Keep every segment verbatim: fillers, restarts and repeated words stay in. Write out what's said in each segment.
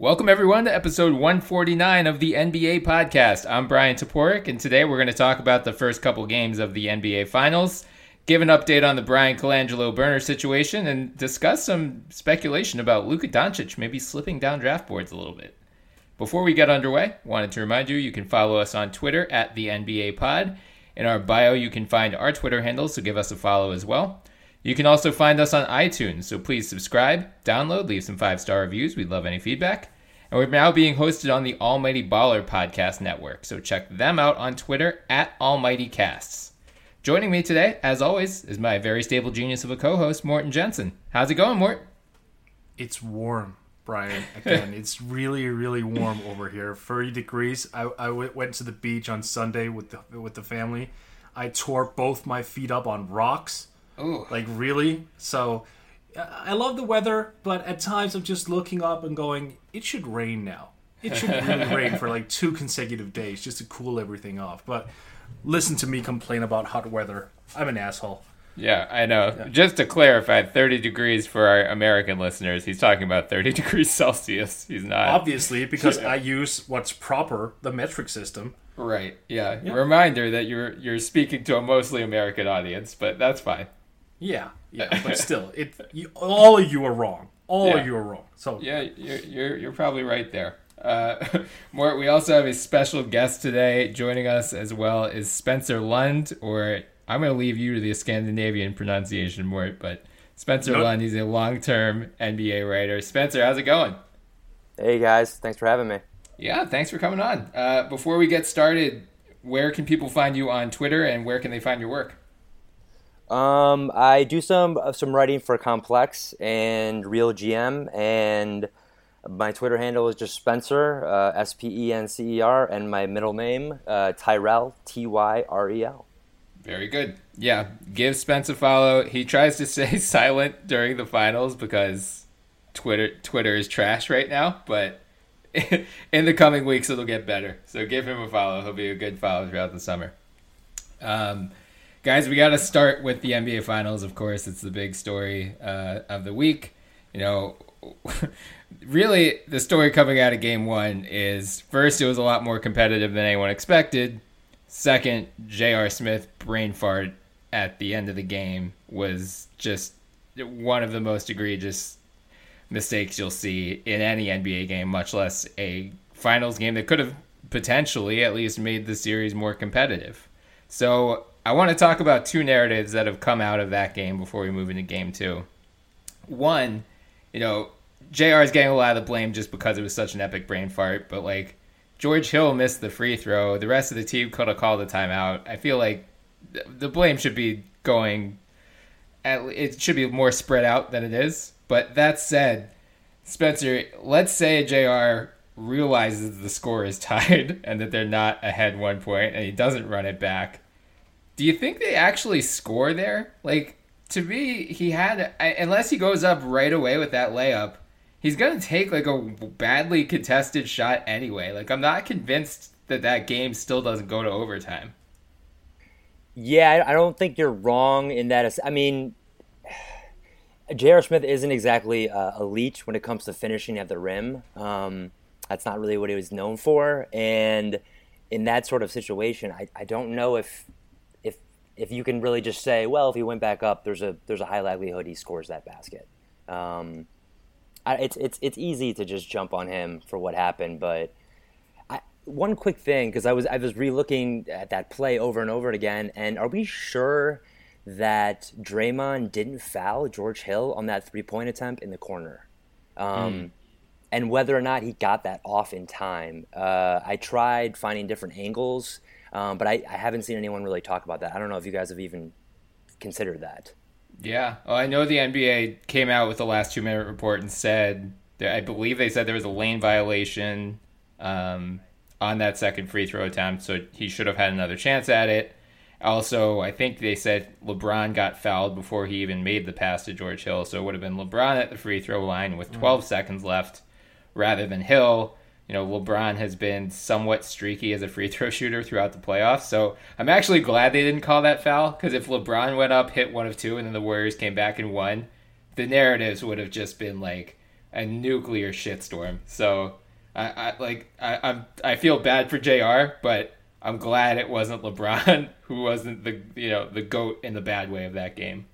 Welcome, everyone, to episode one forty-nine of the N B A podcast. I'm Brian Toporek, and today we're going to talk about the first couple games of the N B A Finals, give an update on the Brian Colangelo burner situation, and discuss some speculation about Luka Doncic maybe slipping down draft boards a little bit. Before we get underway, wanted to remind you you can follow us on Twitter at the N B A Pod. In our bio, you can find our Twitter handles, so give us a follow as well. You can also find us on iTunes, so please subscribe, download, leave some five-star reviews. We'd love any feedback. And we're now being hosted on the Almighty Baller Podcast Network, so check them out on Twitter at AlmightyCasts. Joining me today, as always, is my very stable genius of a co-host, Morten Jensen. How's it going, Mort? It's warm, Brian. Again, it's really, really warm over here. thirty degrees. I, I went to the beach on Sunday with the with the family. I tore both my feet up on rocks. Ooh. Like, really? So, I love the weather, but at times I'm just looking up and going, it should rain now. It should really rain for like two consecutive days just to cool everything off. But listen to me complain about hot weather. I'm an asshole. Yeah, I know. Yeah. Just to clarify, thirty degrees for our American listeners. He's talking about thirty degrees Celsius. He's not. Obviously, because yeah. I use what's proper, the metric system. Right, yeah. yeah. Reminder that you're you're speaking to a mostly American audience, but that's fine. Yeah, yeah, but still, it you, all of you are wrong. All yeah. of you are wrong. So yeah, you're you're, you're probably right there. Uh, Mort, we also have a special guest today. Joining us as well is Spencer Lund, or I'm going to leave you to the Scandinavian pronunciation, Mort, but Spencer nope. Lund, he's a long-term N B A writer. Spencer, how's it going? Hey, guys. Thanks for having me. Yeah, thanks for coming on. Uh, before we get started, where can people find you on Twitter, and where can they find your work? Um, I do some some writing for Complex and Real G M, and my Twitter handle is just Spencer, uh, S P E N C E R, and my middle name, uh, Tyrell, T Y R E L. Very good. Yeah, give Spence a follow. He tries to stay silent during the finals because Twitter Twitter is trash right now, but in the coming weeks it'll get better. So give him a follow. He'll be a good follow throughout the summer. Um, guys, we got to start with the N B A Finals. Of course, it's the big story uh, of the week. You know, really the story coming out of Game One is first it was a lot more competitive than anyone expected. Second, J R. Smith brain fart at the end of the game was just one of the most egregious mistakes you'll see in any N B A game, much less a finals game that could have potentially at least made the series more competitive. So I want to talk about two narratives that have come out of that game before we move into game two. One, you know, J R is getting a lot of the blame just because it was such an epic brain fart, but like George Hill missed the free throw. The rest of the team could have called a timeout. I feel like the blame should be going, at, it should be more spread out than it is. But that said, Spencer, let's say J R realizes the score is tied and that they're not ahead one point and he doesn't run it back. Do you think they actually score there? Like, to me, he had, unless he goes up right away with that layup, he's going to take like a badly contested shot anyway. Like, I'm not convinced that that game still doesn't go to overtime. Yeah, I don't think you're wrong in that. I mean, J R. Smith isn't exactly uh, elite when it comes to finishing at the rim. Um, that's not really what he was known for. And in that sort of situation, I, I don't know if if if you can really just say, well, if he went back up, there's a there's a high likelihood he scores that basket. Um, I, it's it's it's easy to just jump on him for what happened, but I, one quick thing, because I was I was re-looking at that play over and over again, and are we sure that Draymond didn't foul George Hill on that three-point attempt in the corner? Um, mm. And whether or not he got that off in time. Uh, I tried finding different angles, um, but I, I haven't seen anyone really talk about that. I don't know if you guys have even considered that. Yeah. Well, I know the N B A came out with the last two-minute report and said, that I believe they said there was a lane violation um, on that second free throw attempt, so he should have had another chance at it. Also, I think they said LeBron got fouled before he even made the pass to George Hill, so it would have been LeBron at the free throw line with twelve mm. seconds left rather than Hill. You know, LeBron has been somewhat streaky as a free throw shooter throughout the playoffs, so I'm actually glad they didn't call that foul, because if LeBron went up, hit one of two, and then the Warriors came back and won, the narratives would have just been like, a nuclear shitstorm. So I, I like I I'm I feel bad for J R, but I'm glad it wasn't LeBron who wasn't the you know the GOAT in the bad way of that game.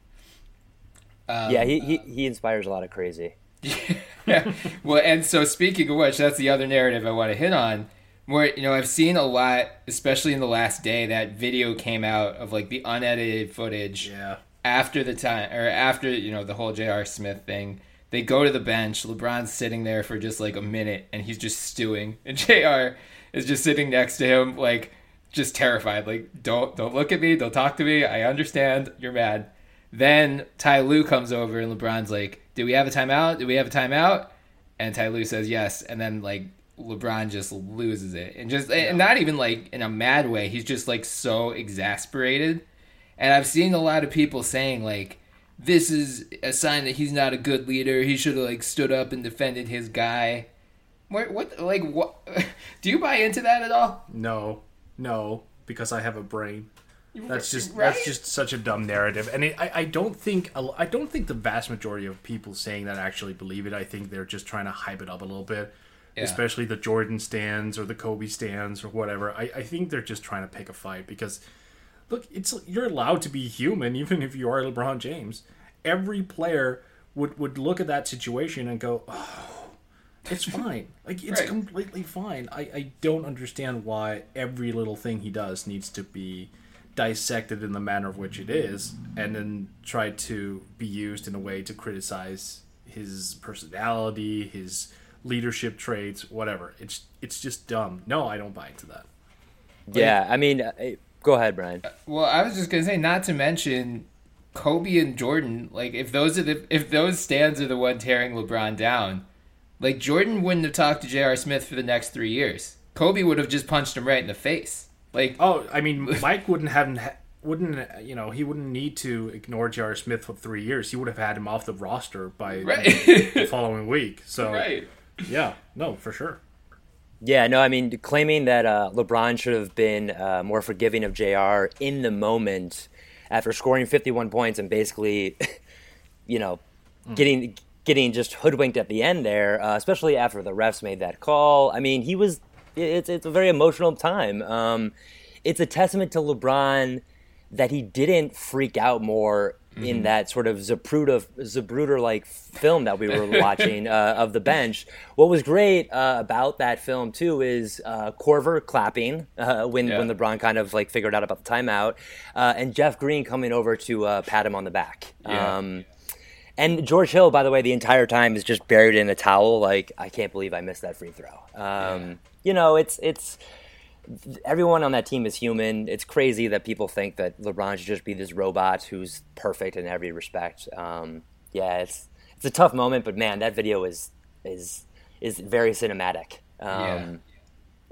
Um, yeah, he, he he inspires a lot of crazy. Yeah. Well, and so speaking of which, that's the other narrative I want to hit on. Where, you know, I've seen a lot, especially in the last day, that video came out of like the unedited footage yeah. after the time or after, you know, the whole J R. Smith thing. They go to the bench. LeBron's sitting there for just like a minute and he's just stewing. And J R is just sitting next to him, like just terrified. Like, don't don't look at me. Don't talk to me. I understand. You're mad. Then Ty Lue comes over and LeBron's like, do we have a timeout? Do we have a timeout? And Ty Lue says yes. And then like LeBron just loses it. And just and not even like in a mad way. He's just like so exasperated. And I've seen a lot of people saying like, this is a sign that he's not a good leader. He should have like stood up and defended his guy. What, what like what? Do you buy into that at all? No, no, because I have a brain. That's just right? that's just such a dumb narrative, and it, I I don't think I don't think the vast majority of people saying that actually believe it. I think they're just trying to hype it up a little bit, yeah. Especially the Jordan stands or the Kobe stands or whatever. I, I think they're just trying to pick a fight because, look, it's you're allowed to be human even if you are LeBron James. Every player would, would look at that situation and go, oh, it's fine. Like, it's right. completely fine. I, I don't understand why every little thing he does needs to be dissected in the manner of which it is and then tried to be used in a way to criticize his personality, his leadership traits, whatever. It's it's just dumb. No, I don't buy into that. Yeah, I mean, uh, go ahead, Brian. Well, I was just going to say, not to mention Kobe and Jordan, like if those are the if those stands are the one tearing LeBron down, like Jordan wouldn't have talked to J R. Smith for the next three years. Kobe would have just punched him right in the face. Like, oh, I mean, Mike wouldn't have, wouldn't you know? He wouldn't need to ignore J R. Smith for three years. He would have had him off the roster by right. the following week. So, right. yeah, no, for sure. Yeah, no, I mean, claiming that uh, LeBron should have been uh, more forgiving of J R in the moment after scoring fifty-one points and basically, you know, mm. getting getting just hoodwinked at the end there, uh, especially after the refs made that call. I mean, he was. It's it's a very emotional time. Um, it's a testament to LeBron that he didn't freak out more mm-hmm. in that sort of Zapruder Zapruder like film that we were watching uh, of the bench. What was great uh, about that film too is uh, Korver clapping uh, when yeah. when LeBron kind of like figured out about the timeout, uh, and Jeff Green coming over to uh, pat him on the back. Yeah. Um, And George Hill, by the way, the entire time is just buried in a towel. Like, I can't believe I missed that free throw. Um, yeah. You know, it's it's everyone on that team is human. It's crazy that people think that LeBron should just be this robot who's perfect in every respect. Um, yeah, it's it's a tough moment, but man, that video is is is very cinematic. Um, yeah.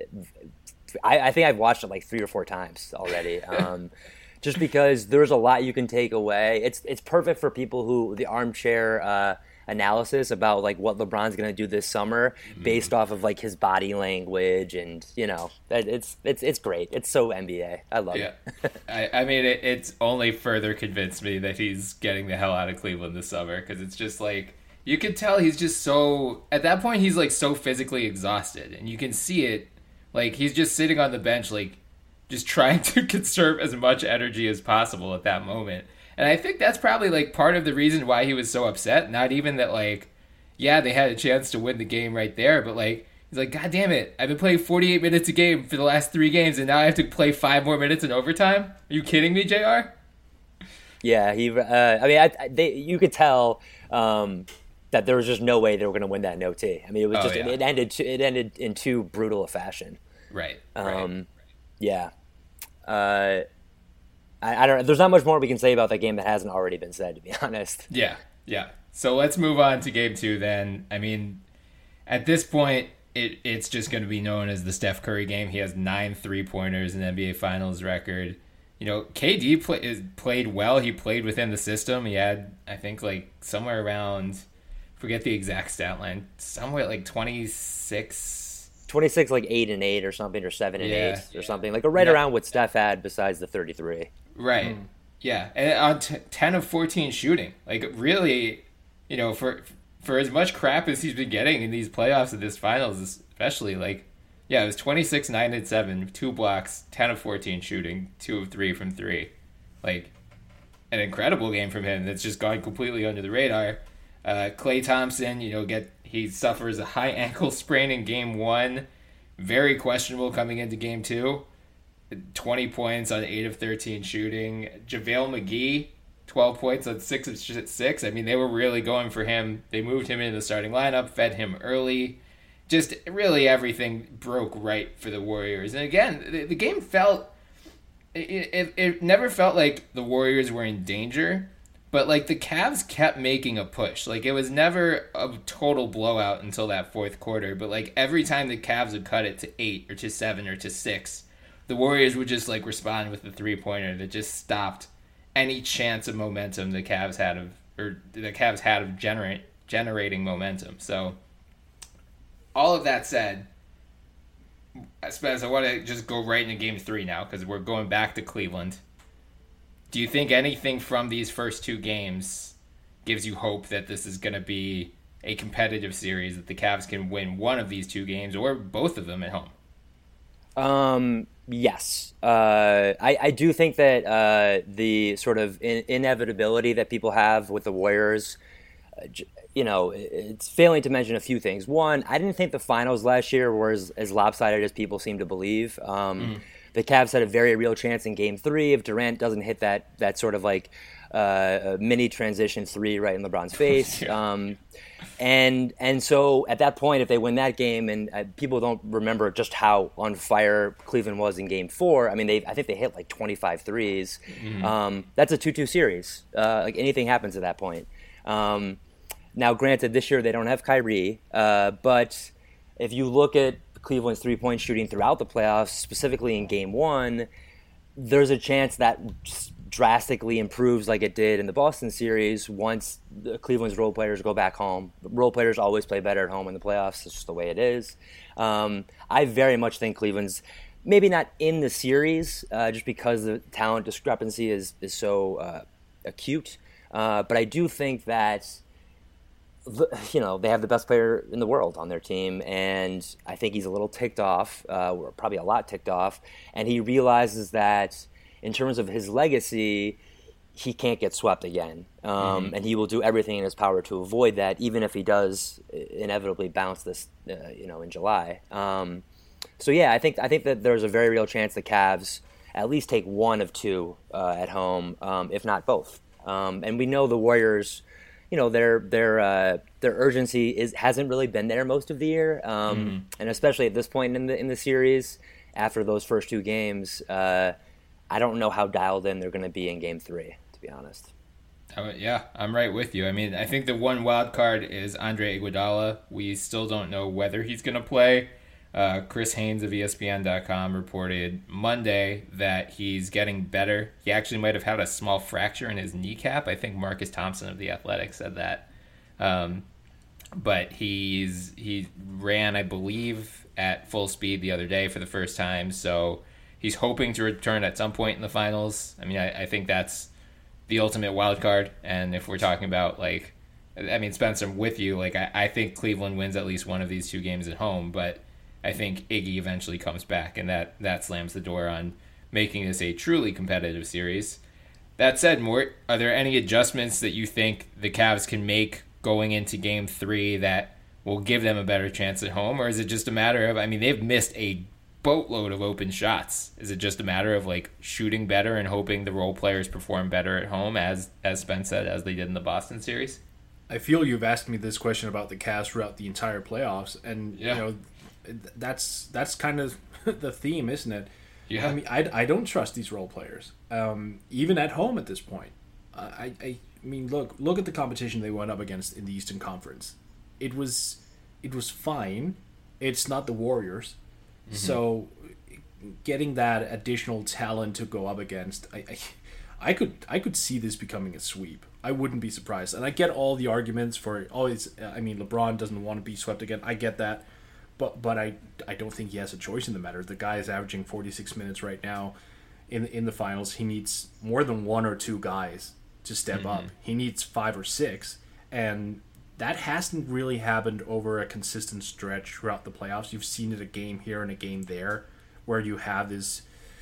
I, I think I've watched it like three or four times already. Um, Just because there's a lot you can take away. It's it's perfect for people who the armchair uh, analysis about like what LeBron's going to do this summer mm-hmm. based off of like his body language and you know it's it's it's great. It's so N B A. I love yeah. it. I, I mean it, it's only further convinced me that he's getting the hell out of Cleveland this summer because it's just like you could tell he's just so at that point he's like so physically exhausted and you can see it like he's just sitting on the bench like. Just trying to conserve as much energy as possible at that moment. And I think that's probably, like, part of the reason why he was so upset. Not even that, like, yeah, they had a chance to win the game right there, but, like, he's like, God damn it, I've been playing forty-eight minutes a game for the last three games, and now I have to play five more minutes in overtime? Are you kidding me, J R? Yeah, he. Uh, I mean, I, they, you could tell um, that there was just no way they were going to win that in O T. I mean, it was oh, just yeah. it ended it ended in too brutal a fashion. Right, um, right. Yeah. Uh, I, I don't know. There's not much more we can say about that game that hasn't already been said, to be honest. Yeah, yeah. So let's move on to game two then. I mean, at this point, it it's just going to be known as the Steph Curry game. He has nine three-pointers in N B A Finals record. You know, K D play, is, played well. He played within the system. He had, I think, like somewhere around, forget the exact stat line, somewhere like twenty-six twenty-six, like eight and eight or something, or seven and yeah, eight or yeah. something, like right yeah. around what Steph had besides the thirty-three. Right. Mm. Yeah, and on t- ten of fourteen shooting, like really, you know, for for as much crap as he's been getting in these playoffs and this finals, especially, like, yeah, it was twenty-six, nine, and seven, two blocks, ten of fourteen shooting, two of three from three. Like, an incredible game from him that's just gone completely under the radar. Uh, Klay Thompson, you know, get he suffers a high ankle sprain in game one. Very questionable coming into game two. twenty points on eight of thirteen shooting. JaVale McGee, twelve points on six of six. I mean, they were really going for him. They moved him into the starting lineup, fed him early. Just really everything broke right for the Warriors. And again, the, the game felt... It, it, it never felt like the Warriors were in danger, but like the Cavs kept making a push. Like it was never a total blowout until that fourth quarter, but like every time the Cavs would cut it to eight or to seven or to six, the Warriors would just like respond with the three-pointer that just stopped any chance of momentum the Cavs had of, or the Cavs had of generate generating momentum. So all of that said, I suppose I want to just go right into game three now because we're going back to Cleveland. Do you think anything from these first two games gives you hope that this is going to be a competitive series, that the Cavs can win one of these two games or both of them at home? Um, yes. Uh, I, I do think that uh, the sort of in- inevitability that people have with the Warriors, uh, you know, it's failing to mention a few things. One, I didn't think the finals last year were as, as lopsided as people seem to believe. Um, mm. The Cavs had a very real chance in game three if Durant doesn't hit that that sort of like uh, mini transition three right in LeBron's face. yeah. um, and and so at that point, if they win that game, and uh, people don't remember just how on fire Cleveland was in game four. I mean, they I think they hit like twenty-five threes. Mm. Um, that's a two two series. Uh, like anything happens at that point. Um, Now, granted, this year they don't have Kyrie, uh, but if you look at Cleveland's three-point shooting throughout the playoffs, specifically in Game One, there's a chance that drastically improves like it did in the Boston series once the Cleveland's role players go back home. Role players always play better at home in the playoffs. It's just the way it is. Um, I very much think Cleveland's maybe not in the series uh, just because the talent discrepancy is, is so uh, acute, uh, but I do think that you know, they have the best player in the world on their team, and I think he's a little ticked off, uh, or probably a lot ticked off, and he realizes that in terms of his legacy, he can't get swept again, um, mm-hmm. and he will do everything in his power to avoid that, even if he does inevitably bounce this, uh, you know, in July. Um, so yeah, I think I think that there's a very real chance the Cavs at least take one of two uh, at home, um, if not both. Um, and we know the Warriors. You know, their their uh, their urgency is hasn't really been there most of the year, um, mm-hmm. and especially at this point in the in the series, after those first two games, uh, I don't know how dialed in they're going to be in Game Three, to be honest. Oh, yeah, I'm right with you. I mean, I think the one wild card is Andre Iguodala. We still don't know whether he's going to play. Uh, Chris Haynes of E S P N dot com reported Monday that he's getting better. He actually might have had a small fracture in his kneecap. I think Marcus Thompson of The Athletic said that. Um, but he's he ran, I believe, at full speed the other day for the first time. So he's hoping to return at some point in the finals. I mean, I, I think that's the ultimate wild card. And if we're talking about, like, I mean, Spencer, I'm with you. Like, I, I think Cleveland wins at least one of these two games at home, but I think Iggy eventually comes back, and that, that slams the door on making this a truly competitive series. That said, Mort, are there any adjustments that you think the Cavs can make going into Game three that will give them a better chance at home? Or is it just a matter of, I mean, they've missed a boatload of open shots. Is it just a matter of, like, shooting better and hoping the role players perform better at home, as, as Spence said, as they did in the Boston series? I feel you've asked me this question about the Cavs throughout the entire playoffs, and, yeah. you know, that's that's kind of the theme, isn't it? Yeah. I mean, I, I don't trust these role players, um, even at home at this point. Uh, I, I mean, look look at the competition they went up against in the Eastern Conference. It was it was fine. It's not the Warriors, mm-hmm. so getting that additional talent to go up against, I, I I could I could see this becoming a sweep. I wouldn't be surprised, and I get all the arguments for always. I mean, LeBron doesn't want to be swept again. I get that. But but I, I don't think he has a choice in the matter. The guy is averaging forty-six minutes right now in in the finals. He needs more than one or two guys to step mm-hmm. up. He needs five or six. And that hasn't really happened over a consistent stretch throughout the playoffs. You've seen it a game here and a game there, where you have this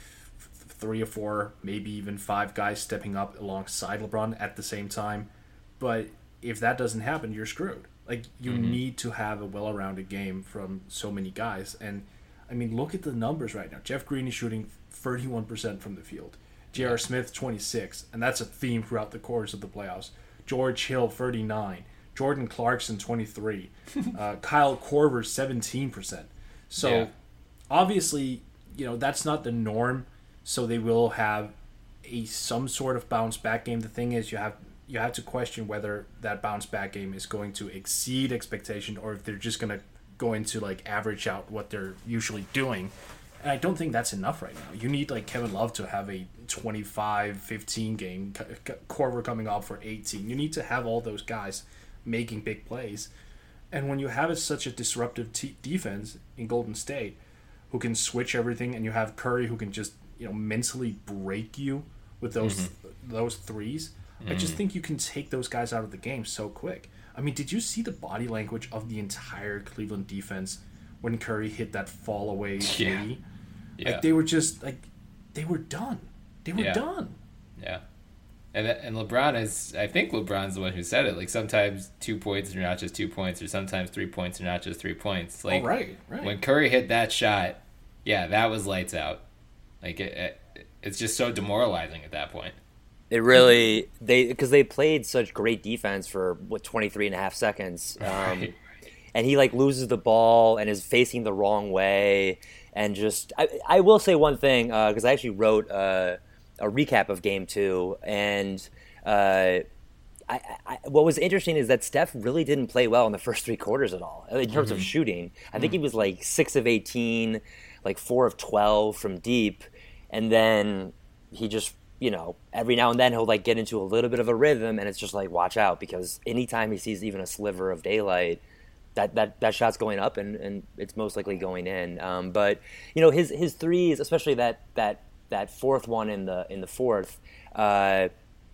three or four, maybe even five guys stepping up alongside LeBron at the same time. But if that doesn't happen, you're screwed. Like, you mm-hmm. need to have a well-rounded game from so many guys. And, I mean, look at the numbers right now. Jeff Green is shooting thirty-one percent from the field. J R. Smith, twenty-six. And that's a theme throughout the course of the playoffs. George Hill, thirty-nine. Jordan Clarkson, twenty-three. uh, Kyle Korver, seventeen percent. So, yeah. obviously, you know, that's not the norm. So they will have a some sort of bounce back game. The thing is, you have you have to question whether that bounce back game is going to exceed expectation, or if they're just going to go into like average out what they're usually doing. And I don't think that's enough right now. You need like Kevin Love to have a twenty-five fifteen game, Korver coming off for eighteen. You need to have all those guys making big plays. And when you have such a disruptive t- defense in Golden State, who can switch everything, and you have Curry who can just, you know, mentally break you with those mm-hmm. those threes. Mm-hmm. I just think you can take those guys out of the game so quick. I mean, did you see the body language of the entire Cleveland defense when Curry hit that fall away three? Yeah. Yeah. Like, they were just like they were done. They were yeah. done. Yeah. And and LeBron is, I think LeBron's the one who said it. Like, sometimes two points are not just two points, or sometimes three points are not just three points. Like, oh, right, right. When Curry hit that shot, yeah, that was lights out. Like, it, it, it's just so demoralizing at that point. It really, they because they played such great defense for, what, twenty-three and a half seconds. Um, right. And he, like, loses the ball and is facing the wrong way. And just, I, I will say one thing, because uh, I actually wrote uh, a recap of game two. And uh, I, I, what was interesting is that Steph really didn't play well in the first three quarters at all, in terms mm-hmm. of shooting. I think mm-hmm. he was, like, six of eighteen, like four of twelve from deep. And then he just, you know, every now and then he'll like get into a little bit of a rhythm, and it's just like, watch out, because anytime he sees even a sliver of daylight, that that, that shot's going up, and, and it's most likely going in. Um, but you know, his his threes, especially that that that fourth one in the in the fourth, uh,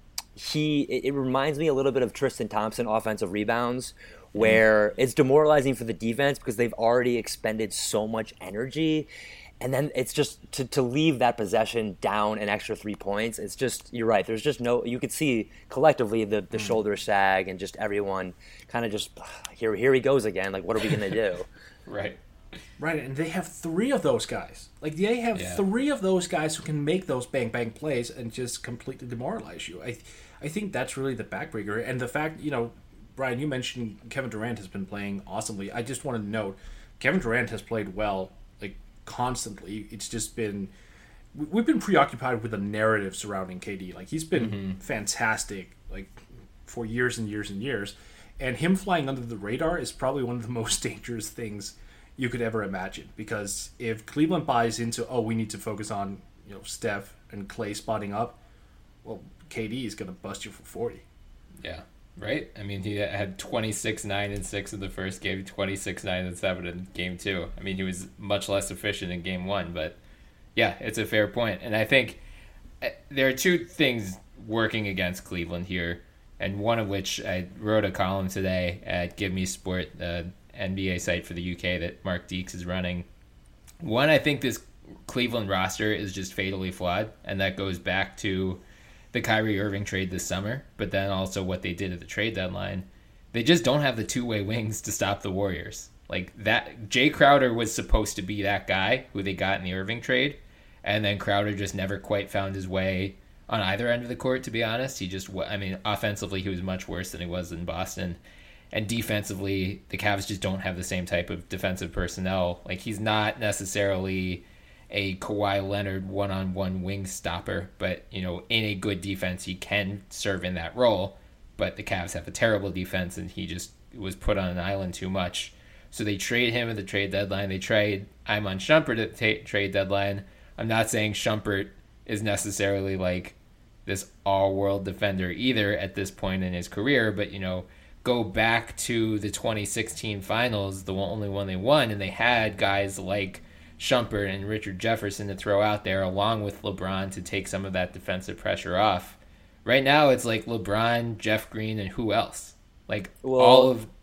he it, it reminds me a little bit of Tristan Thompson offensive rebounds, where it's demoralizing for the defense because they've already expended so much energy. And then it's just to, to leave that possession down an extra three points. It's just, you're right. There's just no, you could see collectively the, the mm. shoulder sag, and just everyone kind of just, here here he goes again. Like, what are we going to do? Right. Right. And they have three of those guys. Like, they have yeah. three of those guys who can make those bang bang plays and just completely demoralize you. I, I think that's really the backbreaker. And the fact, you know, Brian, you mentioned Kevin Durant has been playing awesomely. I just want to note, Kevin Durant has played well, like, constantly. It's just been, we've been preoccupied with the narrative surrounding K D. Like, he's been mm-hmm. fantastic, like, for years and years and years, and him flying under the radar is probably one of the most dangerous things you could ever imagine, because if Cleveland buys into, oh, we need to focus on, you know, Steph and Clay spotting up, well, K D is going to bust you for forty. Yeah. Right? I mean, he had twenty-six, nine, and six in the first game, twenty-six, nine, and seven in game two. I mean, he was much less efficient in game one, but yeah, it's a fair point. And I think there are two things working against Cleveland here, and one of which I wrote a column today at Give Me Sport, the N B A site for the U K that Mark Deeks is running. One, I think this Cleveland roster is just fatally flawed, and that goes back to the Kyrie Irving trade this summer, but then also what they did at the trade deadline. They just don't have the two-way wings to stop the Warriors. Like, that, Jay Crowder was supposed to be that guy who they got in the Irving trade, and then Crowder just never quite found his way on either end of the court, to be honest. He just, I mean, offensively, he was much worse than he was in Boston, and defensively, the Cavs just don't have the same type of defensive personnel. Like, he's not necessarily a Kawhi Leonard one-on-one wing stopper, but, you know, in a good defense, he can serve in that role. But the Cavs have a terrible defense, and he just was put on an island too much. So they trade him at the trade deadline. They trade Iman Shumpert at the t- trade deadline. I'm not saying Shumpert is necessarily like this all-world defender either at this point in his career, but, you know, go back to the twenty sixteen finals, the only one they won, and they had guys like Shumpert and Richard Jefferson to throw out there along with LeBron to take some of that defensive pressure off. Right now it's like LeBron, Jeff Green, and who else? Like, well, all of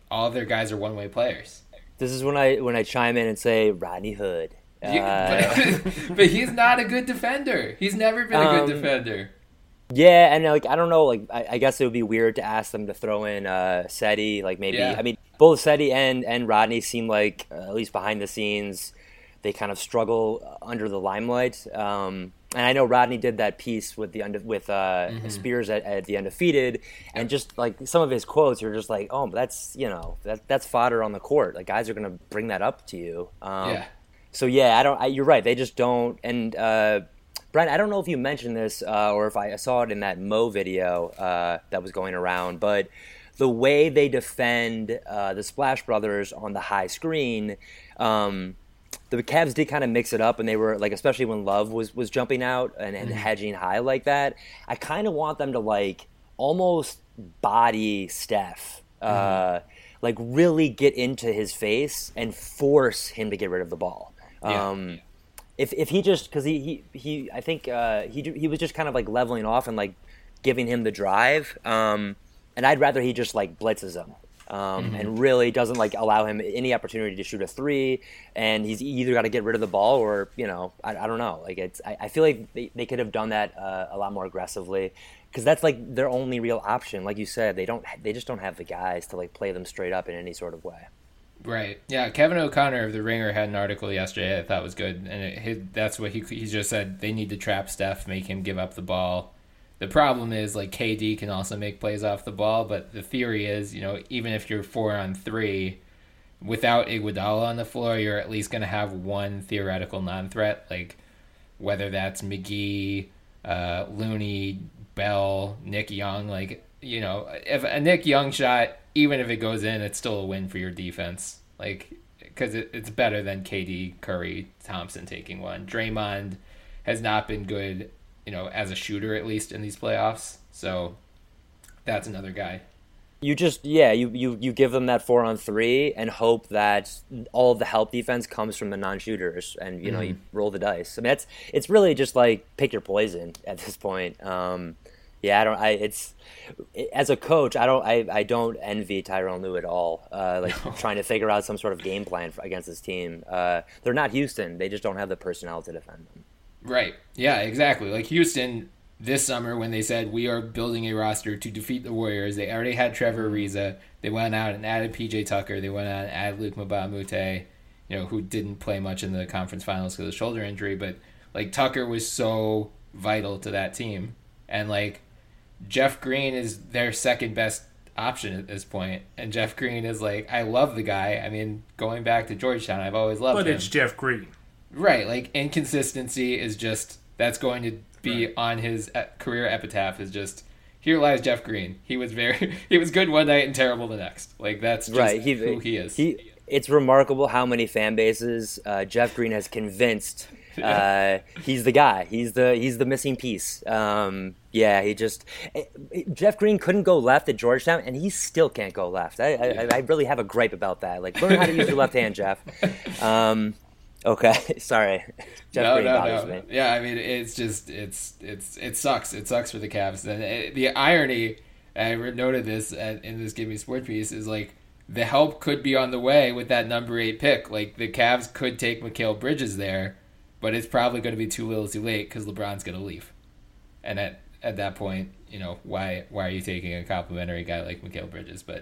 all of their guys are one-way players. This is when I when I chime in and say Rodney Hood. Uh, yeah, but, but he's not a good defender. He's never been a good um, defender. Yeah, and like I don't know, like I, I guess it would be weird to ask them to throw in uh, Seti. Like maybe yeah. I mean both Seti and and Rodney seem like uh, at least behind the scenes they kind of struggle under the limelight. Um, and I know Rodney did that piece with the unde- with uh, mm-hmm. Spears at, at the Undefeated, and just like some of his quotes, you're just like, oh, that's you know that that's fodder on the court. Like guys are gonna bring that up to you. Um, yeah. So yeah, I don't. I, you're right. They just don't. And uh, Brian, I don't know if you mentioned this uh, or if I saw it in that Mo video uh, that was going around, but the way they defend uh, the Splash Brothers on the high screen. Um, The Cavs did kind of mix it up, and they were like, especially when Love was, was jumping out and, and mm-hmm. hedging high like that. I kind of want them to like almost body Steph, mm-hmm. uh, like really get into his face and force him to get rid of the ball. Yeah. Um, if if he just because he, he he I think uh, he he was just kind of like leveling off and like giving him the drive, um, and I'd rather he just like blitzes him. Um, mm-hmm. And really doesn't like allow him any opportunity to shoot a three, and he's either got to get rid of the ball or you know I, I don't know like it's I, I feel like they, they could have done that uh, a lot more aggressively because that's like their only real option. Like you said, they don't they just don't have the guys to like play them straight up in any sort of way. Right. Yeah. Kevin O'Connor of The Ringer had an article yesterday I thought was good, and it, his, that's what he he just said. They need to trap Steph, make him give up the ball. The problem is, like, K D can also make plays off the ball, but the theory is, you know, even if you're four on three, without Iguodala on the floor, you're at least going to have one theoretical non-threat, like whether that's McGee, uh, Looney, Bell, Nick Young. Like, you know, if a Nick Young shot, even if it goes in, it's still a win for your defense. Like, because it, it's better than K D, Curry, Thompson taking one. Draymond has not been good, you know, as a shooter at least in these playoffs. So that's another guy. You just, yeah, you, you, you give them that four on three and hope that all of the help defense comes from the non-shooters and, you know, mm-hmm. you roll the dice. I mean, that's, it's really just like pick your poison at this point. Um, yeah, I don't, I, it's, as a coach, I don't, I, I don't envy Tyronn Lue at all. Uh, like no. trying to figure out some sort of game plan for, against this team. Uh, they're not Houston. They just don't have the personnel to defend them. Right. Yeah, exactly. Like Houston this summer when they said we are building a roster to defeat the Warriors, they already had Trevor Ariza. They went out and added P J Tucker. They went out and added Luc Mbah a Moute, you know, who didn't play much in the conference finals because of shoulder injury. But, like, Tucker was so vital to that team. And, like, Jeff Green is their second best option at this point. And Jeff Green is, like, I love the guy. I mean, going back to Georgetown, I've always loved but him. But it's Jeff Green. Right, like inconsistency is just, that's going to be right. on his career epitaph is just, here lies Jeff Green. He was very, he was good one night and terrible the next. Like that's just right. he, who he is. He, it's remarkable how many fan bases uh, Jeff Green has convinced uh, he's the guy. He's the he's the missing piece. Um, yeah, he just Jeff Green couldn't go left at Georgetown, and he still can't go left. I I, I really have a gripe about that. Like, learn how to use your left hand, Jeff. Um, Okay, sorry. Jeff no, Green no, bothers no. me. Yeah, I mean, it's just, it's, it's, it sucks. It sucks for the Cavs. And it, the irony, I noted this at, in this Give Me Sport piece, is like the help could be on the way with that number eight pick. Like the Cavs could take Mikal Bridges there, but it's probably going to be too little too late because LeBron's going to leave. And at, at that point, you know, why why are you taking a complimentary guy like Mikal Bridges? But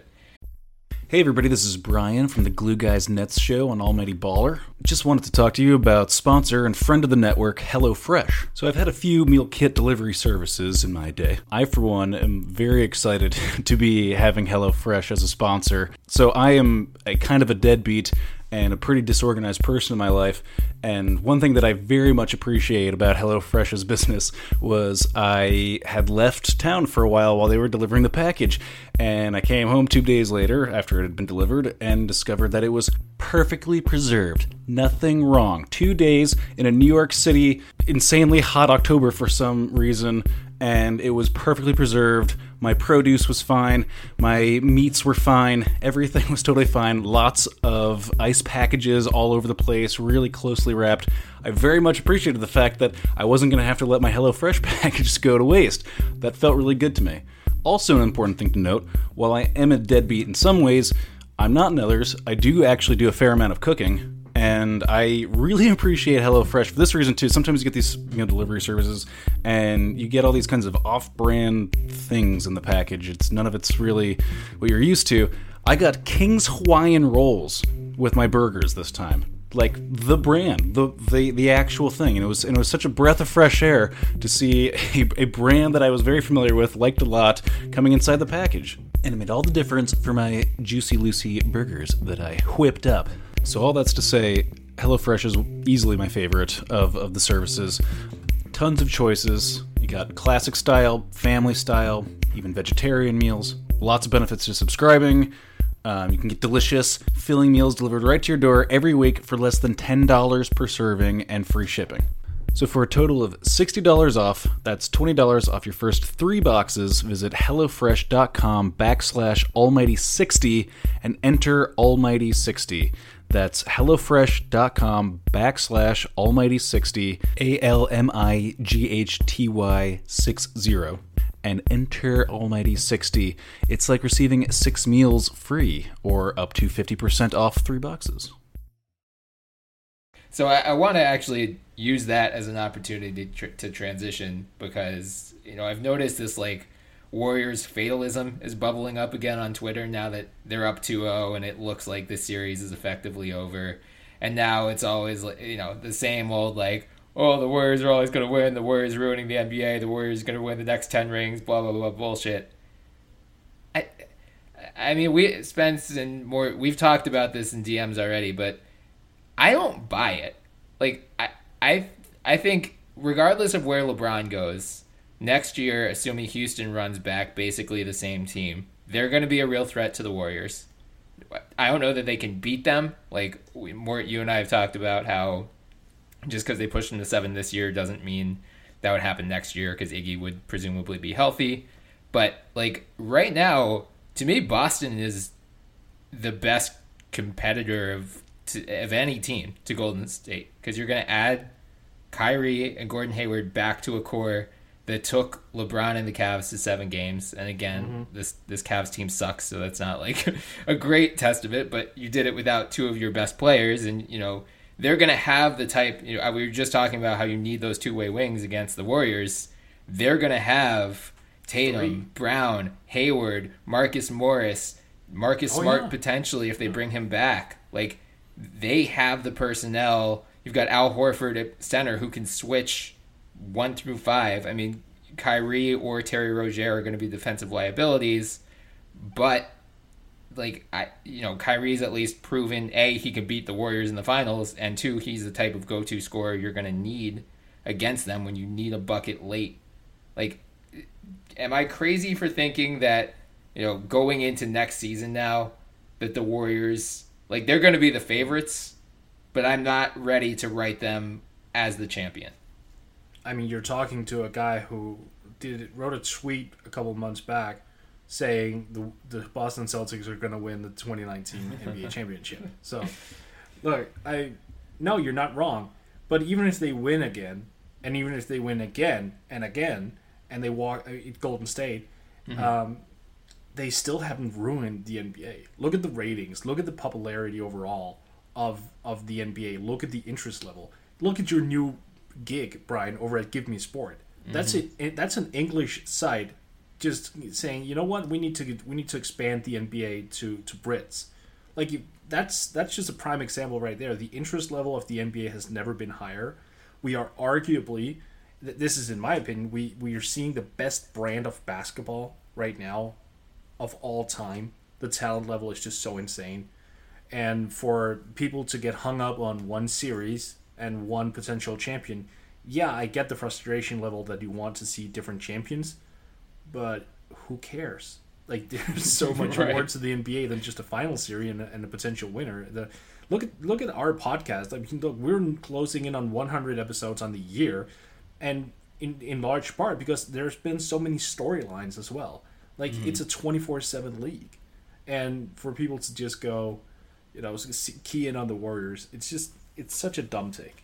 hey everybody, this is Brian from the Glue Guys Nets show on Almighty Baller. Just wanted to talk to you about sponsor and friend of the network, HelloFresh. So I've had a few meal kit delivery services in my day. I, for one, am very excited to be having HelloFresh as a sponsor. So I am a kind of a deadbeat and a pretty disorganized person in my life, and one thing that I very much appreciate about HelloFresh's business was I had left town for a while while they were delivering the package, and I came home two days later after it had been delivered and discovered that it was perfectly preserved. Nothing wrong. Two days in a New York City, insanely hot October for some reason, and it was perfectly preserved. My produce was fine. My meats were fine. Everything was totally fine. Lots of ice packages all over the place, really closely wrapped. I very much appreciated the fact that I wasn't going to have to let my HelloFresh packages go to waste. That felt really good to me. Also an important thing to note, while I am a deadbeat in some ways, I'm not Nethers. I do actually do a fair amount of cooking, and I really appreciate HelloFresh for this reason too. Sometimes you get these, you know, delivery services, and you get all these kinds of off-brand things in the package. It's none of it's really what you're used to. I got King's Hawaiian rolls with my burgers this time. Like the brand, the, the the actual thing, and it was and it was such a breath of fresh air to see a, a brand that I was very familiar with, liked a lot, coming inside the package, and it made all the difference for my Juicy Lucy burgers that I whipped up. So all that's to say, HelloFresh is easily my favorite of of the services. Tons of choices. You got classic style, family style, even vegetarian meals. Lots of benefits to subscribing. Um, you can get delicious, filling meals delivered right to your door every week for less than ten dollars per serving and free shipping. So for a total of sixty dollars off, that's twenty dollars off your first three boxes, visit HelloFresh.com backslash Almighty60 and enter Almighty sixty. That's HelloFresh.com backslash Almighty60, A L M I G H T Y sixty. And enter Almighty sixty. It's like receiving six meals free or up to fifty percent off three boxes. So I, I want to actually use that as an opportunity to, tr- to transition because, you know, I've noticed this like Warriors fatalism is bubbling up again on Twitter now that they're up two oh and it looks like the series is effectively over. And now it's always, you know, the same old like, oh, the Warriors are always going to win, the Warriors ruining the N B A, the Warriors are going to win the next ten rings, blah, blah, blah, bullshit. I I mean, we, Spence and more, we've talked about this in D Ms already, but I don't buy it. Like, I I I think regardless of where LeBron goes, next year, assuming Houston runs back basically the same team, they're going to be a real threat to the Warriors. I don't know that they can beat them. Like, we, more, you and I have talked about how just because they pushed them to seven this year doesn't mean that would happen next year because Iggy would presumably be healthy. But, like, right now, to me, Boston is the best competitor of to, of any team to Golden State because you're going to add Kyrie and Gordon Hayward back to a core that took LeBron and the Cavs to seven games. And again, mm-hmm. this this Cavs team sucks, so that's not, like, a great test of it. But you did it without two of your best players, and, you know, they're going to have the type, you know, we were just talking about how you need those two-way wings against the Warriors. They're going to have Tatum, Three. Brown, Hayward, Marcus Morris, Marcus oh, Smart yeah. potentially if they bring him back. Like, they have the personnel. You've got Al Horford at center who can switch one through five. I mean, Kyrie or Terry Rozier are going to be defensive liabilities, but like, I, you know, Kyrie's at least proven, A, he can beat the Warriors in the finals, and two, he's the type of go-to scorer you're going to need against them when you need a bucket late. Like, am I crazy for thinking that, you know, going into next season now, that the Warriors, like, they're going to be the favorites, but I'm not ready to write them as the champion? I mean, you're talking to a guy who did wrote a tweet a couple months back saying the the Boston Celtics are going to win the twenty nineteen N B A championship. So, look, I no, you're not wrong. But even if they win again, and even if they win again and again, and they walk uh, Golden State, mm-hmm. um, they still haven't ruined the N B A. Look at the ratings. Look at the popularity overall of of the N B A. Look at the interest level. Look at your new gig, Brian, over at Give Me Sport. That's mm-hmm. it. That's an English site. Just saying, you know what, we need to we need to expand the N B A to, to Brits. Like, you, that's that's just a prime example right there. The interest level of the N B A has never been higher. We are arguably, this is in my opinion, we, we are seeing the best brand of basketball right now of all time. The talent level is just so insane. And for people to get hung up on one series and one potential champion, yeah, I get the frustration level that you want to see different champions, but who cares? Like, there's so much right. more to the N B A than just a final series and a, and a potential winner. The look at look at our podcast. I mean, look, we're closing in on one hundred episodes on the year, and in in large part because there's been so many storylines as well. Like, mm-hmm. it's a twenty-four seven league, and for people to just go, you know, key in on the Warriors, it's just it's such a dumb take.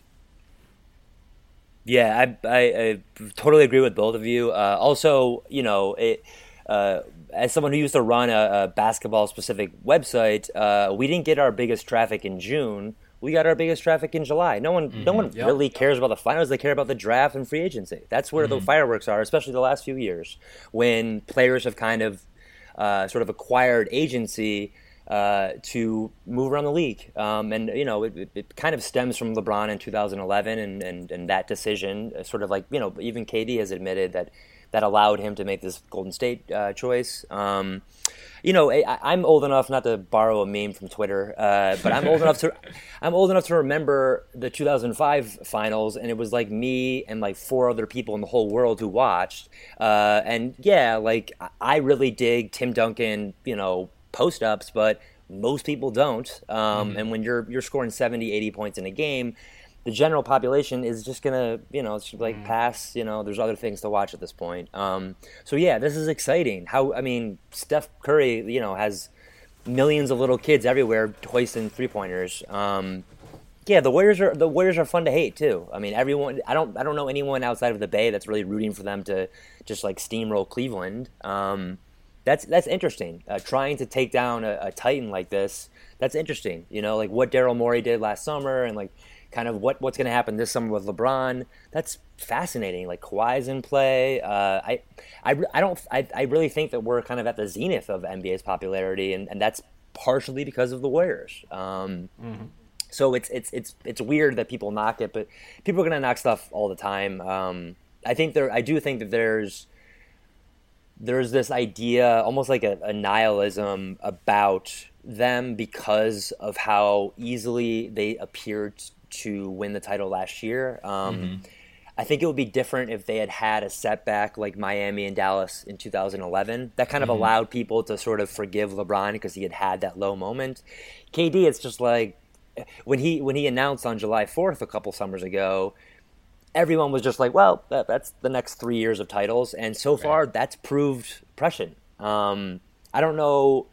Yeah, I, I, I totally agree with both of you. Uh, also, you know, it, uh, as someone who used to run a, a basketball-specific website, uh, we didn't get our biggest traffic in June. We got our biggest traffic in July. No one, mm-hmm. no one yep. really cares about the finals. They care about the draft and free agency. That's where mm-hmm. the fireworks are, especially the last few years, when players have kind of uh, sort of acquired agency uh, to move around the league. Um, and, you know, it, it kind of stems from LeBron in two thousand eleven and, and, and that decision, sort of like, you know, even K D has admitted that that allowed him to make this Golden State uh, choice. Um, you know, I, I'm old enough, not to borrow a meme from Twitter, uh, but I'm old enough to I'm old enough to remember the two thousand five finals, and it was like me and like four other people in the whole world who watched. Uh, and yeah, like I really dig Tim Duncan, you know, post ups, but most people don't. Um, mm-hmm. And when you're you're scoring seventy, eighty points in a game, the general population is just gonna, you know, it's like mm. pass. You know, there's other things to watch at this point. Um, so yeah, this is exciting. How I mean, Steph Curry, you know, has millions of little kids everywhere hoisting three pointers. Um, yeah, the Warriors are the Warriors are fun to hate too. I mean, everyone. I don't I don't know anyone outside of the Bay that's really rooting for them to just like steamroll Cleveland. Um, that's that's interesting. Uh, trying to take down a, a Titan like this, that's interesting. You know, like what Daryl Morey did last summer, and like. Kind of what, what's going to happen this summer with LeBron. That's fascinating. Like Kawhi's in play. Uh, I, I, I don't. I, I really think that we're kind of at the zenith of N B A's popularity, and, and that's partially because of the Warriors. Um, mm-hmm. So it's it's it's it's weird that people knock it, but people are going to knock stuff all the time. Um, I think there. I do think that there's there's this idea, almost like a, a nihilism about them because of how easily they appeared to win the title last year. Um, mm-hmm. I think it would be different if they had had a setback like Miami and Dallas in two thousand eleven. That kind of mm-hmm. allowed people to sort of forgive LeBron because he had had that low moment. K D, it's just like when he when he announced on July fourth a couple summers ago, everyone was just like, well, that, that's the next three years of titles. And so far, right. that's proved prescient. Um, I don't know...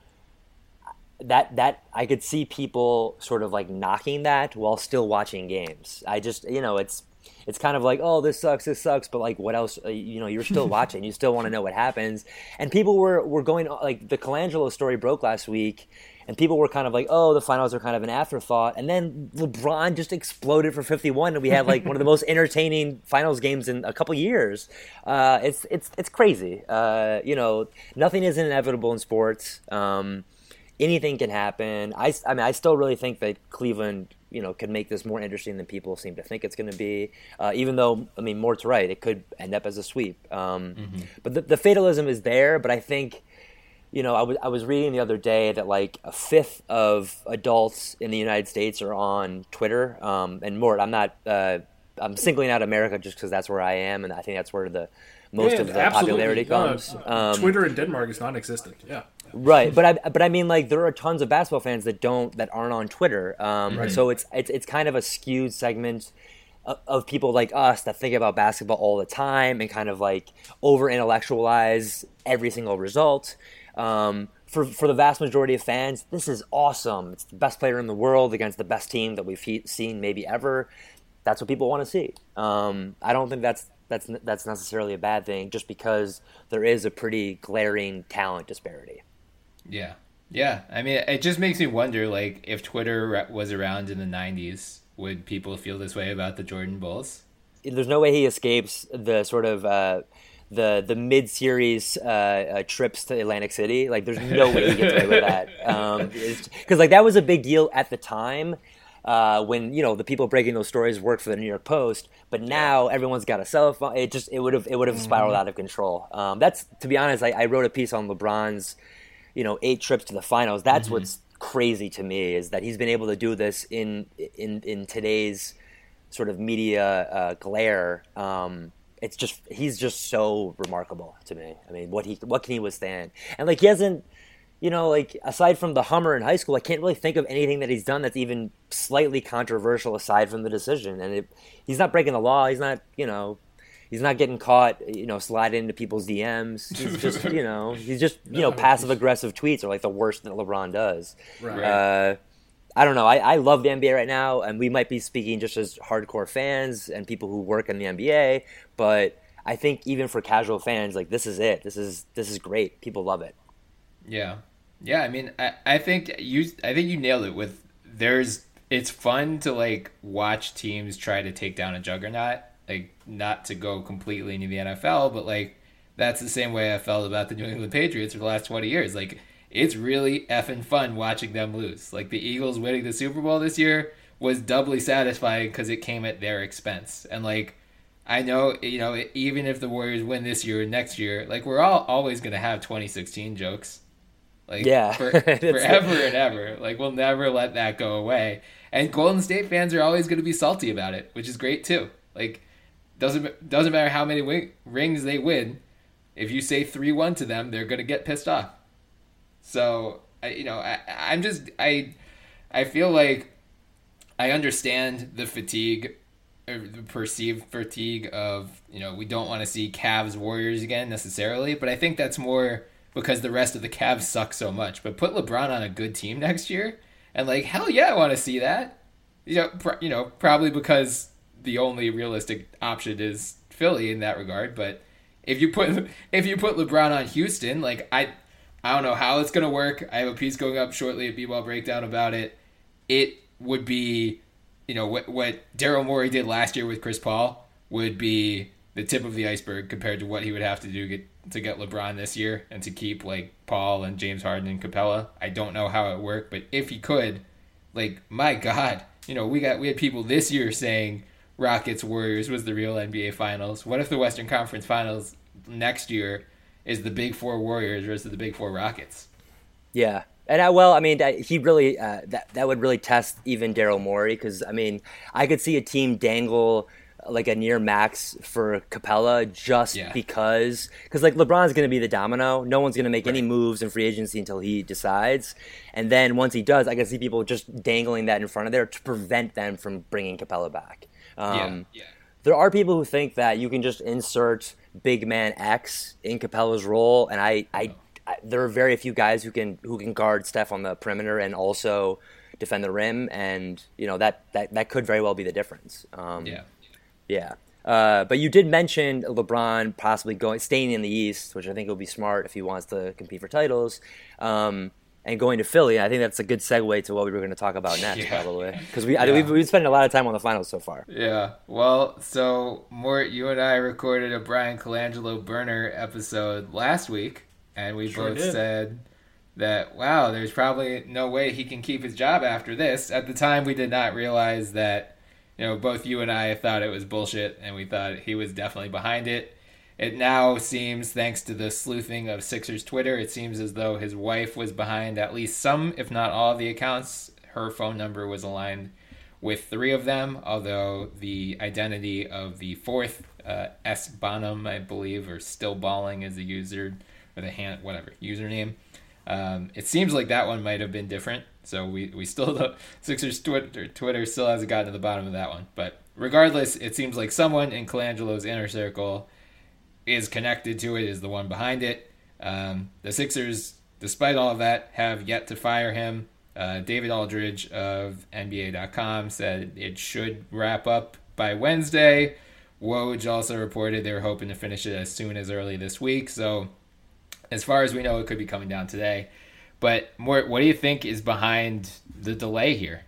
That that I could see people sort of like knocking that while still watching games. I just, you know, it's it's kind of like, oh, this sucks, this sucks, but like, what else? Uh, you know, you're still watching. You still want to know what happens. And people were were going like the Colangelo story broke last week, and people were kind of like, oh, the finals are kind of an afterthought. And then LeBron just exploded for fifty-one, and we had like one of the most entertaining finals games in a couple years. Uh, it's it's it's crazy. Uh, you know, nothing is inevitable in sports. Um, Anything can happen. I, I mean, I still really think that Cleveland, you know, could make this more interesting than people seem to think it's going to be. Uh, even though, I mean, Mort's right, it could end up as a sweep. Um, mm-hmm. But the, the fatalism is there. But I think, you know, I was I was reading the other day that like a fifth of adults in the United States are on Twitter. Um, and Mort, I'm not, uh, I'm singling out America just because that's where I am, and I think that's where the most yeah, of the absolutely. popularity comes. Uh, um, Twitter in Denmark is non-existent. Yeah. Right, but I but I mean like there are tons of basketball fans that don't that aren't on Twitter, um, right. so it's it's it's kind of a skewed segment of, of people like us that think about basketball all the time and kind of like over intellectualize every single result. Um, for for the vast majority of fans, this is awesome. It's the best player in the world against the best team that we've he- seen maybe ever. That's what people want to see. Um, I don't think that's that's that's necessarily a bad thing, just because there is a pretty glaring talent disparity. Yeah. Yeah. I mean, it just makes me wonder, like, if Twitter was around in the nineties, would people feel this way about the Jordan Bulls? There's no way he escapes the sort of uh, the the mid-series uh, uh, trips to Atlantic City. Like, there's no way he gets away with that. Because, um, like, that was a big deal at the time uh, when, you know, the people breaking those stories worked for the New York Post. But now everyone's got a cell phone. It just, it would have it would have spiraled mm-hmm. out of control. Um, that's, to be honest, I, I wrote a piece on LeBron's, you know, eight trips to the finals. That's mm-hmm. what's crazy to me, is that he's been able to do this in in in today's sort of media uh, glare. Um, it's just he's just so remarkable to me. I mean, what he what can he withstand? And like he hasn't, you know, like aside from the Hummer in high school, I can't really think of anything that he's done that's even slightly controversial aside from the decision. And it, he's not breaking the law. He's not, you know. He's not getting caught, you know, sliding into people's D Ms. He's just, you know, he's just, you know, passive-aggressive tweets are like the worst that LeBron does. Right. Uh, I don't know. I, I love the N B A right now, and we might be speaking just as hardcore fans and people who work in the N B A, but I think even for casual fans, like this is it. This is this is great. People love it. Yeah, yeah. I mean, I, I think you I think you nailed it. With there's it's fun to like watch teams try to take down a juggernaut. Like not to go completely into the N F L, but like that's the same way I felt about the New England Patriots for the last twenty years. Like it's really effing fun watching them lose. Like the Eagles winning the Super Bowl this year was doubly satisfying because it came at their expense. And like, I know, you know, even if the Warriors win this year or next year, like we're all always going to have twenty sixteen jokes. Like yeah. for, forever and ever. Like we'll never let that go away. And Golden State fans are always going to be salty about it, which is great too. Like doesn't doesn't matter how many wing, rings they win. If you say three one to them, they're going to get pissed off. So, I, you know, I, I'm just, I I feel like I understand the fatigue, or the perceived fatigue of, you know, we don't want to see Cavs Warriors again necessarily, but I think that's more because the rest of the Cavs suck so much. But put LeBron on a good team next year, and like, hell yeah, I want to see that. You know, pr- you know, probably because the only realistic option is Philly in that regard, but if you put if you put LeBron on Houston, like I I don't know how it's gonna work. I have a piece going up shortly at B-Ball Breakdown about it. It would be, you know, what what Daryl Morey did last year with Chris Paul would be the tip of the iceberg compared to what he would have to do get, to get LeBron this year and to keep like Paul and James Harden and Capella. I don't know how it worked, but if he could, like my God, you know, we got we had people this year saying Rockets Warriors was the real N B A Finals. What if the Western Conference Finals next year is the Big Four Warriors versus the Big Four Rockets? Yeah, and I, well, I mean, he really uh, that that would really test even Daryl Morey, because I mean, I could see a team dangle like a near max for Capella just yeah. because because like LeBron's going to be the domino. No one's going to make right. any moves in free agency until he decides, and then once he does, I can see people just dangling that in front of there to prevent them from bringing Capella back. Um, yeah, yeah. There are people who think that you can just insert big man X in Capella's role, and I, I, I, there are very few guys who can who can guard Steph on the perimeter and also defend the rim, and you know that that, that could very well be the difference. Um, yeah, yeah. Uh, but you did mention LeBron possibly going staying in the East, which I think would be smart if he wants to compete for titles. Um, And going to Philly, I think that's a good segue to what we were going to talk about next, yeah. probably. Because we, yeah. we've, we've spent a lot of time on the finals so far. Yeah. Well, so, Mort, you and I recorded a Brian Colangelo burner episode last week, and we sure both did. said that, wow, there's probably no way he can keep his job after this. At the time, we did not realize that, you know, both you and I thought it was bullshit, and we thought he was definitely behind it. It now seems, thanks to the sleuthing of Sixers Twitter, it seems as though his wife was behind at least some, if not all, of the accounts. Her phone number was aligned with three of them, although the identity of the fourth, uh, S. Bonham, I believe, or Still Balling is the user, or the hand, whatever, username. Um, it seems like that one might have been different, so we, we still don't, Sixers Twitter, Twitter still hasn't gotten to the bottom of that one. But regardless, it seems like someone in Colangelo's inner circle is connected to it, is the one behind it. Um, the Sixers, despite all of that, have yet to fire him. Uh, David Aldridge of N B A dot com said it should wrap up by Wednesday. Woj also reported they were hoping to finish it as soon as early this week. So as far as we know, it could be coming down today. But Mort, what do you think is behind the delay here?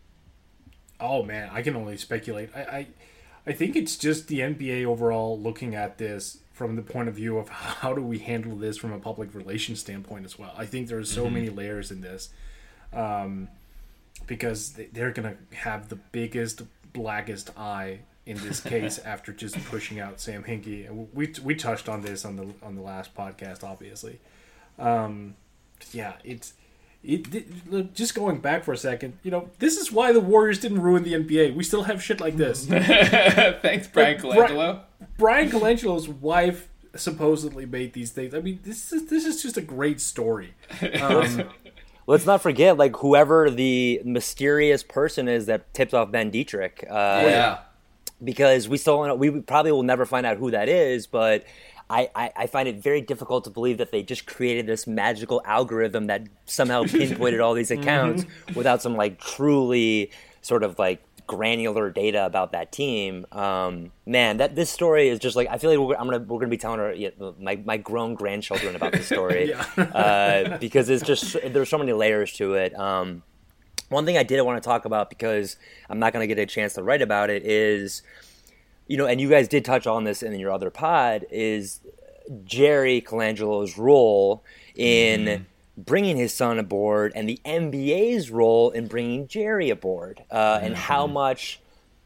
Oh, man, I can only speculate. I, I, I think it's just the N B A overall looking at this from the point of view of how do we handle this from a public relations standpoint as well. I think there's so mm-hmm. many layers in this um, because they're going to have the biggest, blackest eye in this case after just pushing out Sam Hinkie. We we touched on this on the on the last podcast, obviously. Um, yeah, it's it, it. Just going back for a second, you know, this is why the Warriors didn't ruin the N B A. We still have shit like this. Thanks, Brian Colangelo. Brian Colangelo's wife supposedly made these things. I mean, this is this is just a great story. Um, Let's not forget, like, whoever the mysterious person is that tipped off Ben Dietrich. Uh, yeah. Because we still we probably will never find out who that is, but I, I, I find it very difficult to believe that they just created this magical algorithm that somehow pinpointed all these accounts mm-hmm. without some like truly sort of like granular data about that team. Um, man, that this story is just like I feel like we're, I'm gonna we're gonna be telling our yeah, my my grown grandchildren about this story uh, because it's just there's so many layers to it. Um, one thing I did want to talk about because I'm not gonna get a chance to write about it is, you know, and you guys did touch on this in your other pod, is Jerry Colangelo's role in. Mm. bringing his son aboard and the N B A's role in bringing Jerry aboard uh, and how much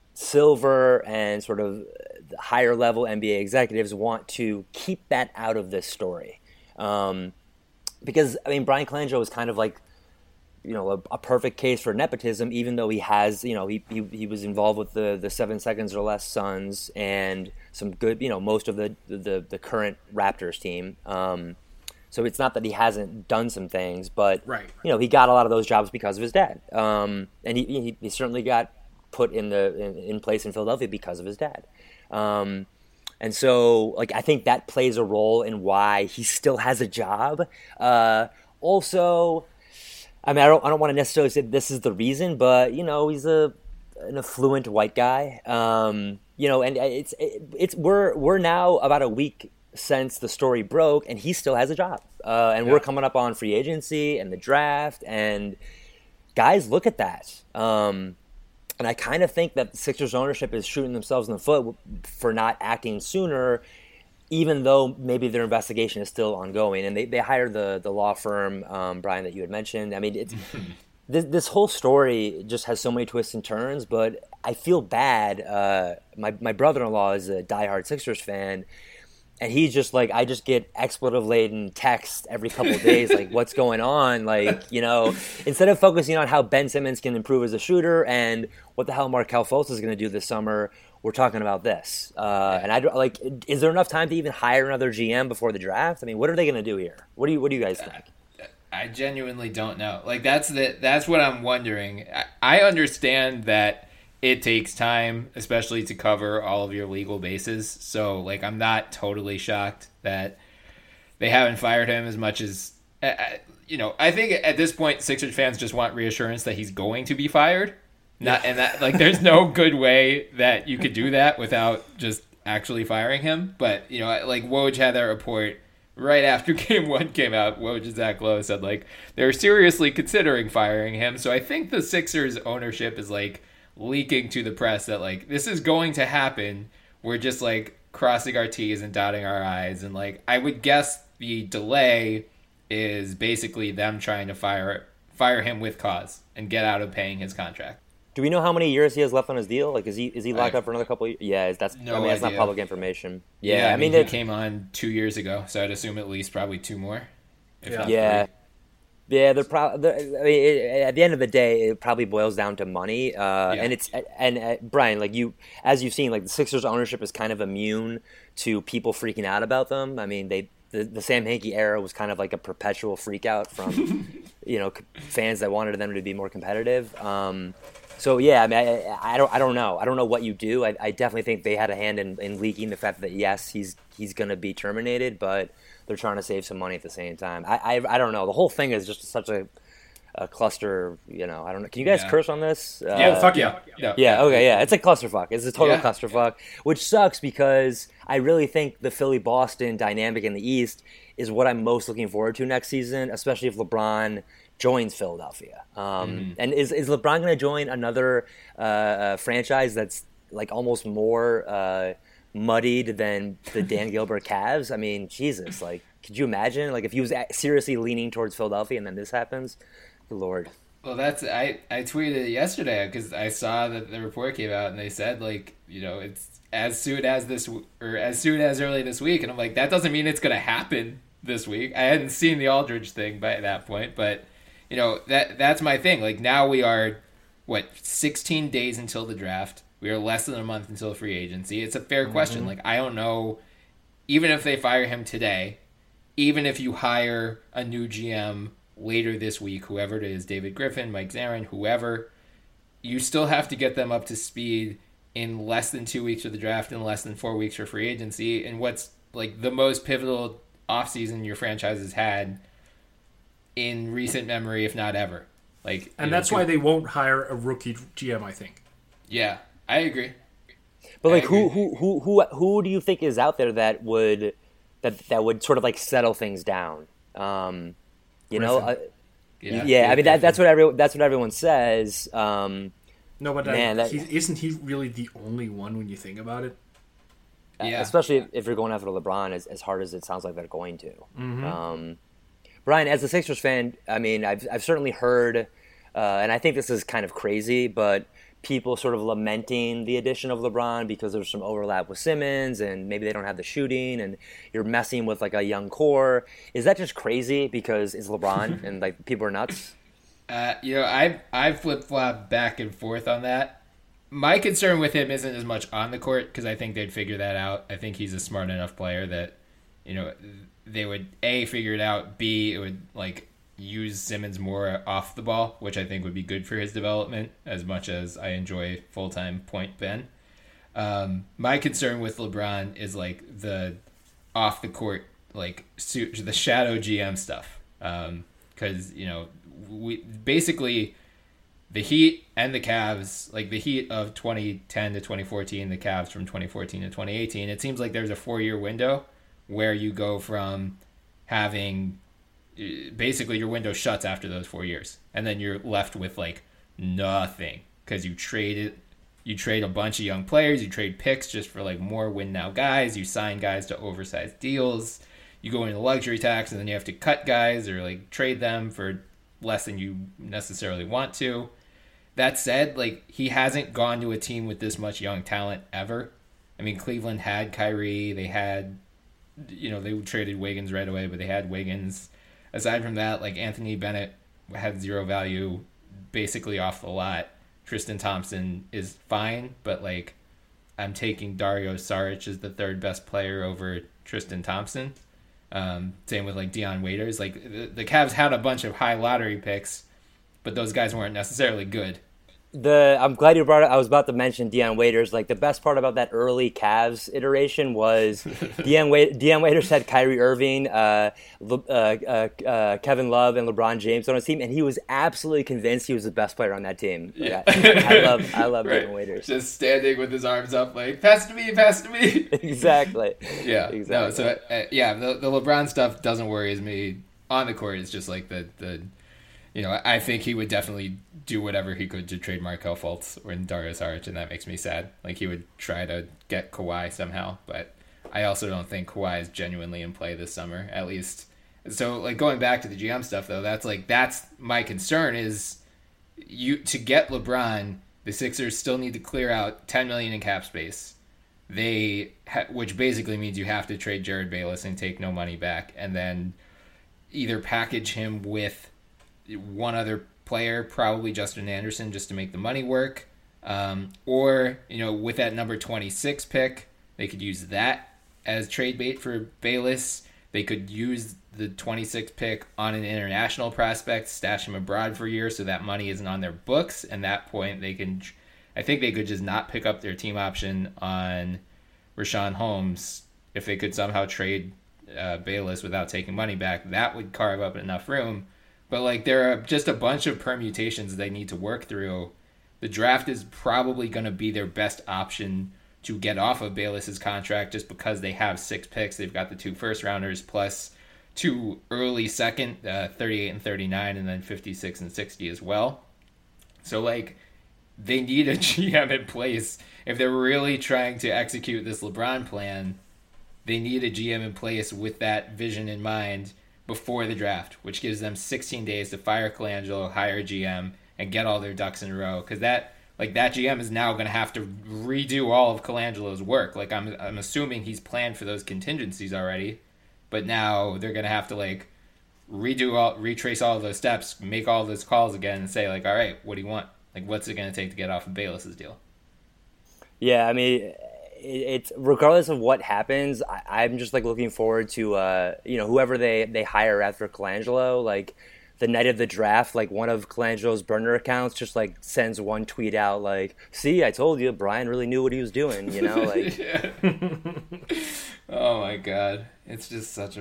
Silver and sort of higher level N B A executives want to keep that out of this story. Um, because, I mean, Brian Colangelo is kind of like, you know, a, a perfect case for nepotism, even though he has, you know, he, he, he was involved with the, the seven seconds or less Suns and some good, you know, most of the, the, the current Raptors team. Um, So it's not that he hasn't done some things, but right. you know he got a lot of those jobs because of his dad, um, and he, he he certainly got put in the in, in place in Philadelphia because of his dad. Um, and so, like I think that plays a role in why he still has a job. Uh, also, I mean I don't I don't want to necessarily say this is the reason, but you know he's a an affluent white guy. Um, you know, and it's it, it's we're we're now about a week since the story broke, and he still has a job. Uh, and yeah. we're coming up on free agency and the draft, and guys, look at that. Um, and I kind of think that the Sixers ownership is shooting themselves in the foot for not acting sooner, even though maybe their investigation is still ongoing. And they, they hired the the law firm, um, Brian, that you had mentioned. I mean, it's this, this whole story just has so many twists and turns, but I feel bad. Uh, my, my brother-in-law is a diehard Sixers fan, and he's just like, I just get expletive-laden texts every couple of days, like, what's going on? Like, you know, instead of focusing on how Ben Simmons can improve as a shooter and what the hell Markelle Fultz is going to do this summer, we're talking about this. Uh, and I like, is there enough time to even hire another G M before the draft? I mean, what are they going to do here? What do you What do you guys think? I genuinely don't know. Like, that's the that's what I'm wondering. I, I understand that it takes time, especially to cover all of your legal bases. So, like, I'm not totally shocked that they haven't fired him as much as, uh, you know, I think at this point, Sixers fans just want reassurance that he's going to be fired. Not, and that, like, there's no good way that you could do that without just actually firing him. But, you know, like, Woj had that report right after game one came out. Woj and Zach Lowe said, like, they're seriously considering firing him. So I think the Sixers ownership is, like, leaking to the press that, like, this is going to happen. We're just, like, crossing our T's and dotting our I's. And, like, I would guess the delay is basically them trying to fire fire him with cause and get out of paying his contract. Do we know how many years he has left on his deal? Like, is he is he locked I, up for another couple of years? Yeah, that's no I mean, that's idea. not public information. Yeah, yeah I, I mean, mean, it, he came on two years ago, so I'd assume at least probably two more. If yeah, yeah. Three. Yeah, they're probably. I mean, it, at the end of the day, it probably boils down to money. Uh, yeah. And it's and uh, Brian, like you, as you've seen, like the Sixers ownership is kind of immune to people freaking out about them. I mean, they the, the Sam Hinkie era was kind of like a perpetual freak out from you know fans that wanted them to be more competitive. Um, so yeah, I mean, I, I don't, I don't know, I don't know what you do. I, I definitely think they had a hand in, in leaking the fact that yes, he's he's going to be terminated, but they're trying to save some money at the same time. I, I, I don't know. The whole thing is just such a, a cluster. You know, I don't know. Can you guys yeah. curse on this? Yeah, uh, fuck yeah. yeah. Yeah. Okay. Yeah. It's a clusterfuck. It's a total yeah. clusterfuck, which sucks because I really think the Philly Boston dynamic in the East is what I'm most looking forward to next season, especially if LeBron joins Philadelphia. Um, mm. And is is LeBron going to join another uh, uh, franchise that's like almost more uh, muddied than the Dan Gilbert Cavs? I mean, Jesus, like, could you imagine, like, if he was seriously leaning towards Philadelphia and then this happens? Good Lord. Well, that's I, I tweeted it yesterday because I saw that the report came out and they said, like, you know, it's as soon as this or as soon as early this week, and I'm like, that doesn't mean it's going to happen this week. I hadn't seen the Aldridge thing by that point, but you know, that that's my thing. Like, now we are what sixteen days until the draft. We are less than a month until free agency. It's a fair mm-hmm. question. Like, I don't know, even if they fire him today, even if you hire a new G M later this week, whoever it is, David Griffin, Mike Zarin, whoever, you still have to get them up to speed in less than two weeks for the draft and less than four weeks for free agency. And what's like the most pivotal offseason your franchise has had in recent memory, if not ever. Like, and know, that's why they won't hire a rookie G M, I think. Yeah, I agree. But like, I who, agree. who, who, who, who do you think is out there that would, that that would sort of like settle things down? Um, you know, uh, Yeah, yeah. I mean, that, Griffin. that's what every that's what everyone says. Um, No, but Man, uh, that- he, isn't he really the only one when you think about it? Yeah. Especially if, if you're going after LeBron, as, as hard as it sounds like they're going to. Mm-hmm. Um, Brian, as a Sixers fan, I mean, I've I've certainly heard, uh, and I think this is kind of crazy, but people sort of lamenting the addition of LeBron because there's some overlap with Simmons, and maybe they don't have the shooting, and you're messing with like a young core. Is that just crazy because it's LeBron and like people are nuts? Uh, you know, I I flip flop back and forth on that. My concern with him isn't as much on the court because I think they'd figure that out. I think he's a smart enough player that, you know, they would A, figure it out, B, it would like use Simmons more off the ball, which I think would be good for his development as much as I enjoy full-time point Ben. Um, my concern with LeBron is like the off the court, like suit, the shadow G M stuff. Um, cause you know, we basically the Heat and the Cavs, like the Heat of twenty ten to twenty fourteen, the Cavs from twenty fourteen to twenty eighteen, it seems like there's a four-year window where you go from having basically your window shuts after those four years, and then you're left with like nothing because you traded, you trade a bunch of young players, you trade picks just for like more win now guys, you sign guys to oversized deals, you go into luxury tax, and then you have to cut guys or like trade them for less than you necessarily want to. That said, like he hasn't gone to a team with this much young talent ever. I mean, Cleveland had Kyrie, they had, you know, they traded Wiggins right away, but they had Wiggins. Aside from that, like Anthony Bennett had zero value basically off the lot. Tristan Thompson is fine, but like I'm taking Dario Saric as the third best player over Tristan Thompson. Um, same with like Deion Waiters. Like the, the Cavs had a bunch of high lottery picks, but those guys weren't necessarily good. The I'm glad you brought it. I was about to mention Deion Waiters. Like the best part about that early Cavs iteration was Deion, Wait- Deion Waiters had Kyrie Irving, uh, Le- uh, uh, uh, Kevin Love, and LeBron James on his team, and he was absolutely convinced he was the best player on that team. Yeah. I, I love I love Right. Deion Waiters. Just standing with his arms up, like pass it to me, pass it to me. Exactly. Yeah, Exactly. no. So uh, yeah, the the LeBron stuff doesn't worry me on the court. It's just like the the, you know, I think he would definitely do whatever he could to trade Markelle Fultz or Dario Saric, and that makes me sad. Like he would try to get Kawhi somehow, but I also don't think Kawhi is genuinely in play this summer, at least. So like going back to the G M stuff though, that's like that's my concern is you to get LeBron, the Sixers still need to clear out ten million in cap space. They, ha- which basically means you have to trade Jared Bayless and take no money back, and then either package him with one other player, probably Justin Anderson, just to make the money work, um, or you know, with that number twenty-six pick, they could use that as trade bait for Bayless. They could use the twenty-sixth pick on an international prospect, stash him abroad for a year, so that money isn't on their books. And that point, they can. I think they could just not pick up their team option on Rashawn Holmes if they could somehow trade uh, Bayless without taking money back. That would carve up enough room. But like there are just a bunch of permutations they need to work through. The draft is probably going to be their best option to get off of Bayless's contract just because they have six picks. They've got the two first rounders plus two early second, uh, thirty-eight and thirty-nine, and then fifty-six and sixty as well. So like they need a G M in place. If they're really trying to execute this LeBron plan, they need a G M in place with that vision in mind before the draft, which gives them sixteen days to fire Colangelo, hire a G M, and get all their ducks in a row. Because that, like, that G M is now going to have to redo all of Colangelo's work. Like, I'm, I'm assuming he's planned for those contingencies already, but now they're going to have to like redo all, retrace all of those steps, make all those calls again, and say like, all right, what do you want? Like, what's it going to take to get off of Bayless's deal? Yeah, I mean, it's regardless of what happens, I, I'm just like looking forward to uh, you know, whoever they, they hire after Colangelo. Like the night of the draft, like one of Colangelo's burner accounts just like sends one tweet out like, "See, I told you, Brian really knew what he was doing." You know, like. Oh my god, it's just such a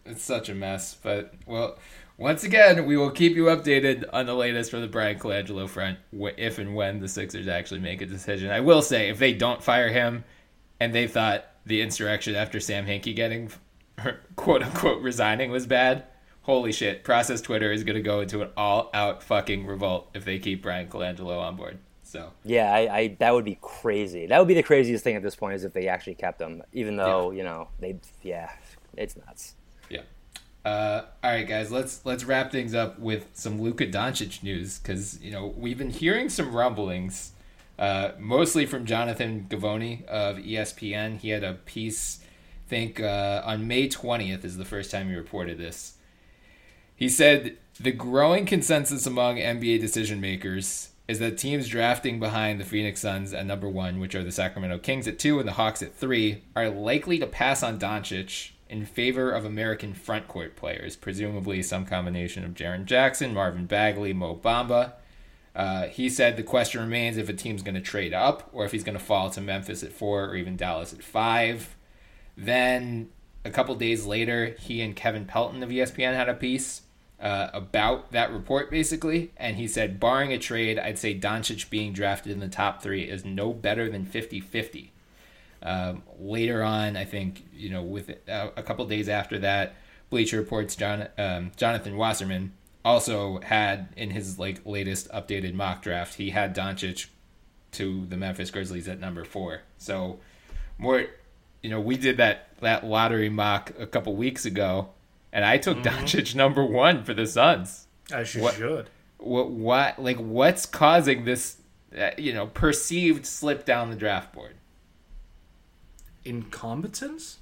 it's such a mess. But, well, once again, we will keep you updated on the latest for the Brian Colangelo front, if and when the Sixers actually make a decision. I will say, if they don't fire him, and they thought the insurrection after Sam Hinkie getting, quote-unquote, resigning was bad, holy shit, Process Twitter is going to go into an all-out fucking revolt if they keep Brian Colangelo on board. So yeah, I, I that would be crazy. That would be the craziest thing at this point, is if they actually kept him, even though yeah. you know they yeah, it's nuts. Yeah. Uh, all right, guys, let's let's wrap things up with some Luka Doncic news, because you know we've been hearing some rumblings, uh, mostly from Jonathan Givony of E S P N. He had a piece, I think uh, on May twentieth is the first time he reported this. He said the growing consensus among N B A decision makers is that teams drafting behind the Phoenix Suns at number one, which are the Sacramento Kings at two and the Hawks at three, are likely to pass on Doncic in favor of American frontcourt players, presumably some combination of Jaren Jackson, Marvin Bagley, Mo Bamba. Uh, he said the question remains if a team's going to trade up or if he's going to fall to Memphis at four or even Dallas at five. Then a couple days later, he and Kevin Pelton of E S P N had a piece Uh, about that report, basically, and he said, barring a trade, I'd say Doncic being drafted in the top three is no better than fifty-fifty. Um, later on, I think, you know, with uh, a couple days after that, Bleacher Report's John, um, Jonathan Wasserman also had, in his like latest updated mock draft, he had Doncic to the Memphis Grizzlies at number four. So, more, you know, we did that, that lottery mock a couple weeks ago, and I took mm-hmm. Doncic number one for the Suns. As you what, should. What, what, like, what's causing this, uh, you know, perceived slip down the draft board? Incompetence?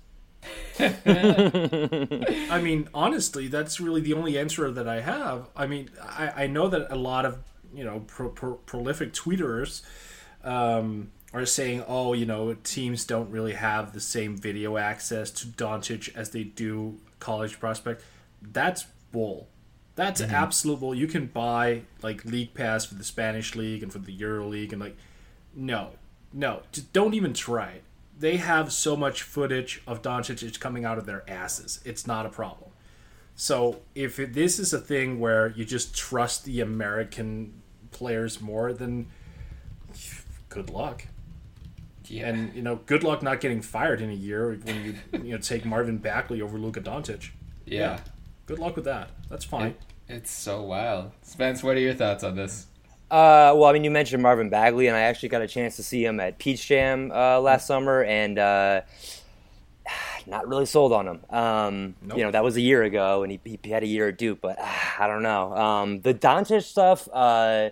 I mean, honestly, that's really the only answer that I have. I mean, I, I know that a lot of, you know, pro, pro, prolific tweeters um, are saying, oh, you know, teams don't really have the same video access to Doncic as they do college prospect. That's bull. That's mm-hmm. absolute bull. You can buy like league pass for the Spanish league and for the Euro League, and like, no, no, just don't even try it. They have so much footage of Doncic it's coming out of their asses. It's not a problem. So if it, this is a thing where you just trust the American players more, then good luck. Yeah. And, you know, good luck not getting fired in a year when you you know take Marvin Bagley over Luka Doncic. Yeah. yeah. Good luck with that. That's fine. It, it's so wild. Spence, what are your thoughts on this? Uh, well, I mean, you mentioned Marvin Bagley, and I actually got a chance to see him at Peach Jam uh, last summer, and uh, not really sold on him. Um, nope. You know, that was a year ago, and he, he had a year at Duke, but uh, I don't know. Um, the Doncic stuff... Uh,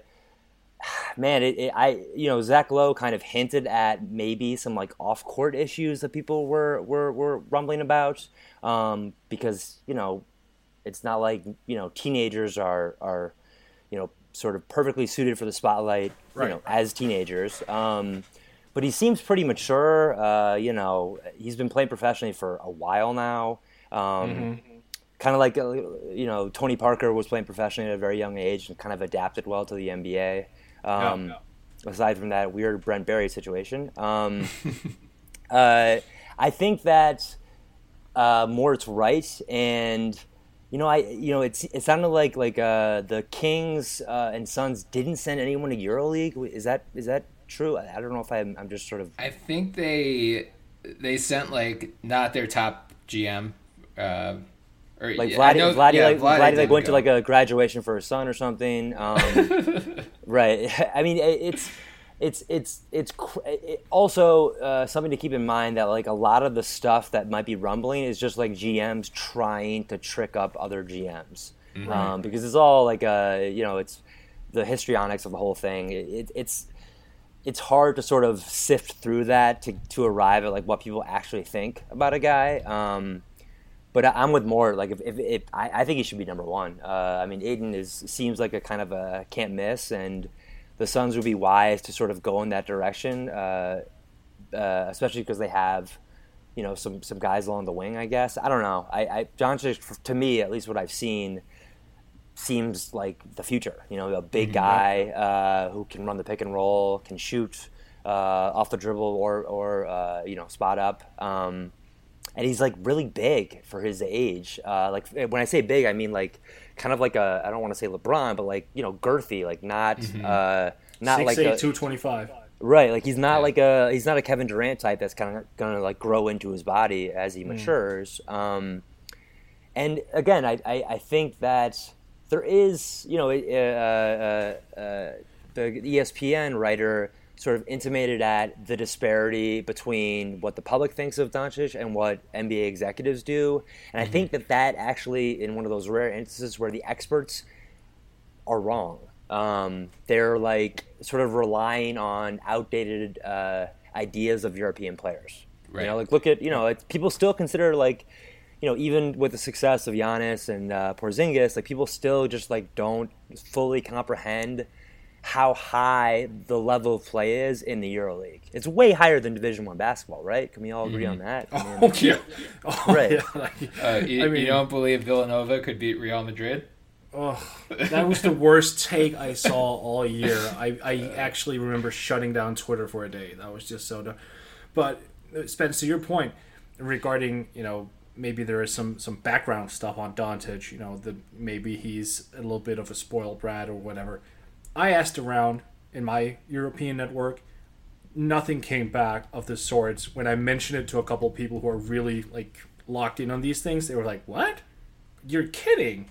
Man, it, it, I you know Zach Lowe kind of hinted at maybe some like off court issues that people were were, were rumbling about, um, because you know it's not like you know teenagers are are you know sort of perfectly suited for the spotlight, right. you know, as teenagers. Um, but he seems pretty mature. Uh, you know, he's been playing professionally for a while now. Um, mm-hmm. Kind of like uh, you know Tony Parker was playing professionally at a very young age and kind of adapted well to the N B A. Um, no, no. Aside from that weird Brent Berry situation, um, uh, I think that uh, Mort's right, and you know, I you know, it's it sounded like like uh, the Kings uh, and Suns didn't send anyone to EuroLeague. Is that is that true? I, I don't know if I'm I'm just sort of. I think they they sent like not their top G M. Uh, Or, like yeah, Vladdy, know, Vladdy, yeah, like, Vladdy Vladdy like went go. to like a graduation for his son or something. Um, right. I mean, it's it's it's it's it also uh, something to keep in mind that like a lot of the stuff that might be rumbling is just like G Ms trying to trick up other G Ms, mm-hmm. um, because it's all like a you know it's the histrionics of the whole thing. It, it, it's it's hard to sort of sift through that to to arrive at like what people actually think about a guy. Um, But I'm with Mort. Like, if, if, if I, I think he should be number one. Uh, I mean, Ayton is seems like a kind of a can't miss, and the Suns would be wise to sort of go in that direction, uh, uh, especially because they have, you know, some some guys along the wing. I guess I don't know. I, I Doncic, to me, at least what I've seen, seems like the future. You know, a big mm-hmm. guy uh, who can run the pick and roll, can shoot uh, off the dribble or or uh, you know spot up. Um, and he's like really big for his age. Uh, like when I say big, I mean like kind of like a I don't want to say LeBron, but like you know girthy, like not mm-hmm. uh, not six, like eight, a, two twenty-five. Right, like he's not yeah. like a he's not a Kevin Durant type that's kind of gonna like grow into his body as he matures. Mm. Um, and again, I, I I think that there is you know uh, uh, uh, the E S P N writer sort of intimated at the disparity between what the public thinks of Doncic and what N B A executives do, and I mm-hmm. think that that actually in one of those rare instances where the experts are wrong. Um, they're like sort of relying on outdated uh, ideas of European players. Right. You know, like look at you know, it's, people still consider like, you know, even with the success of Giannis and uh, Porzingis, like people still just like don't fully comprehend how high the level of play is in the EuroLeague. It's way higher than Division One basketball, right? Can we all agree mm-hmm. on that? I mean, oh yeah, oh, right. Yeah, like, uh, you, I mean, you don't believe Villanova could beat Real Madrid? Oh, that was the worst take I saw all year. I, I actually remember shutting down Twitter for a day. That was just so dumb. But Spence, to your point regarding, you know, maybe there is some, some background stuff on Doncic, you know, that maybe he's a little bit of a spoiled brat or whatever. I asked around in my European network. Nothing came back of the sorts. When I mentioned it to a couple of people who are really like locked in on these things, they were like, "What? You're kidding."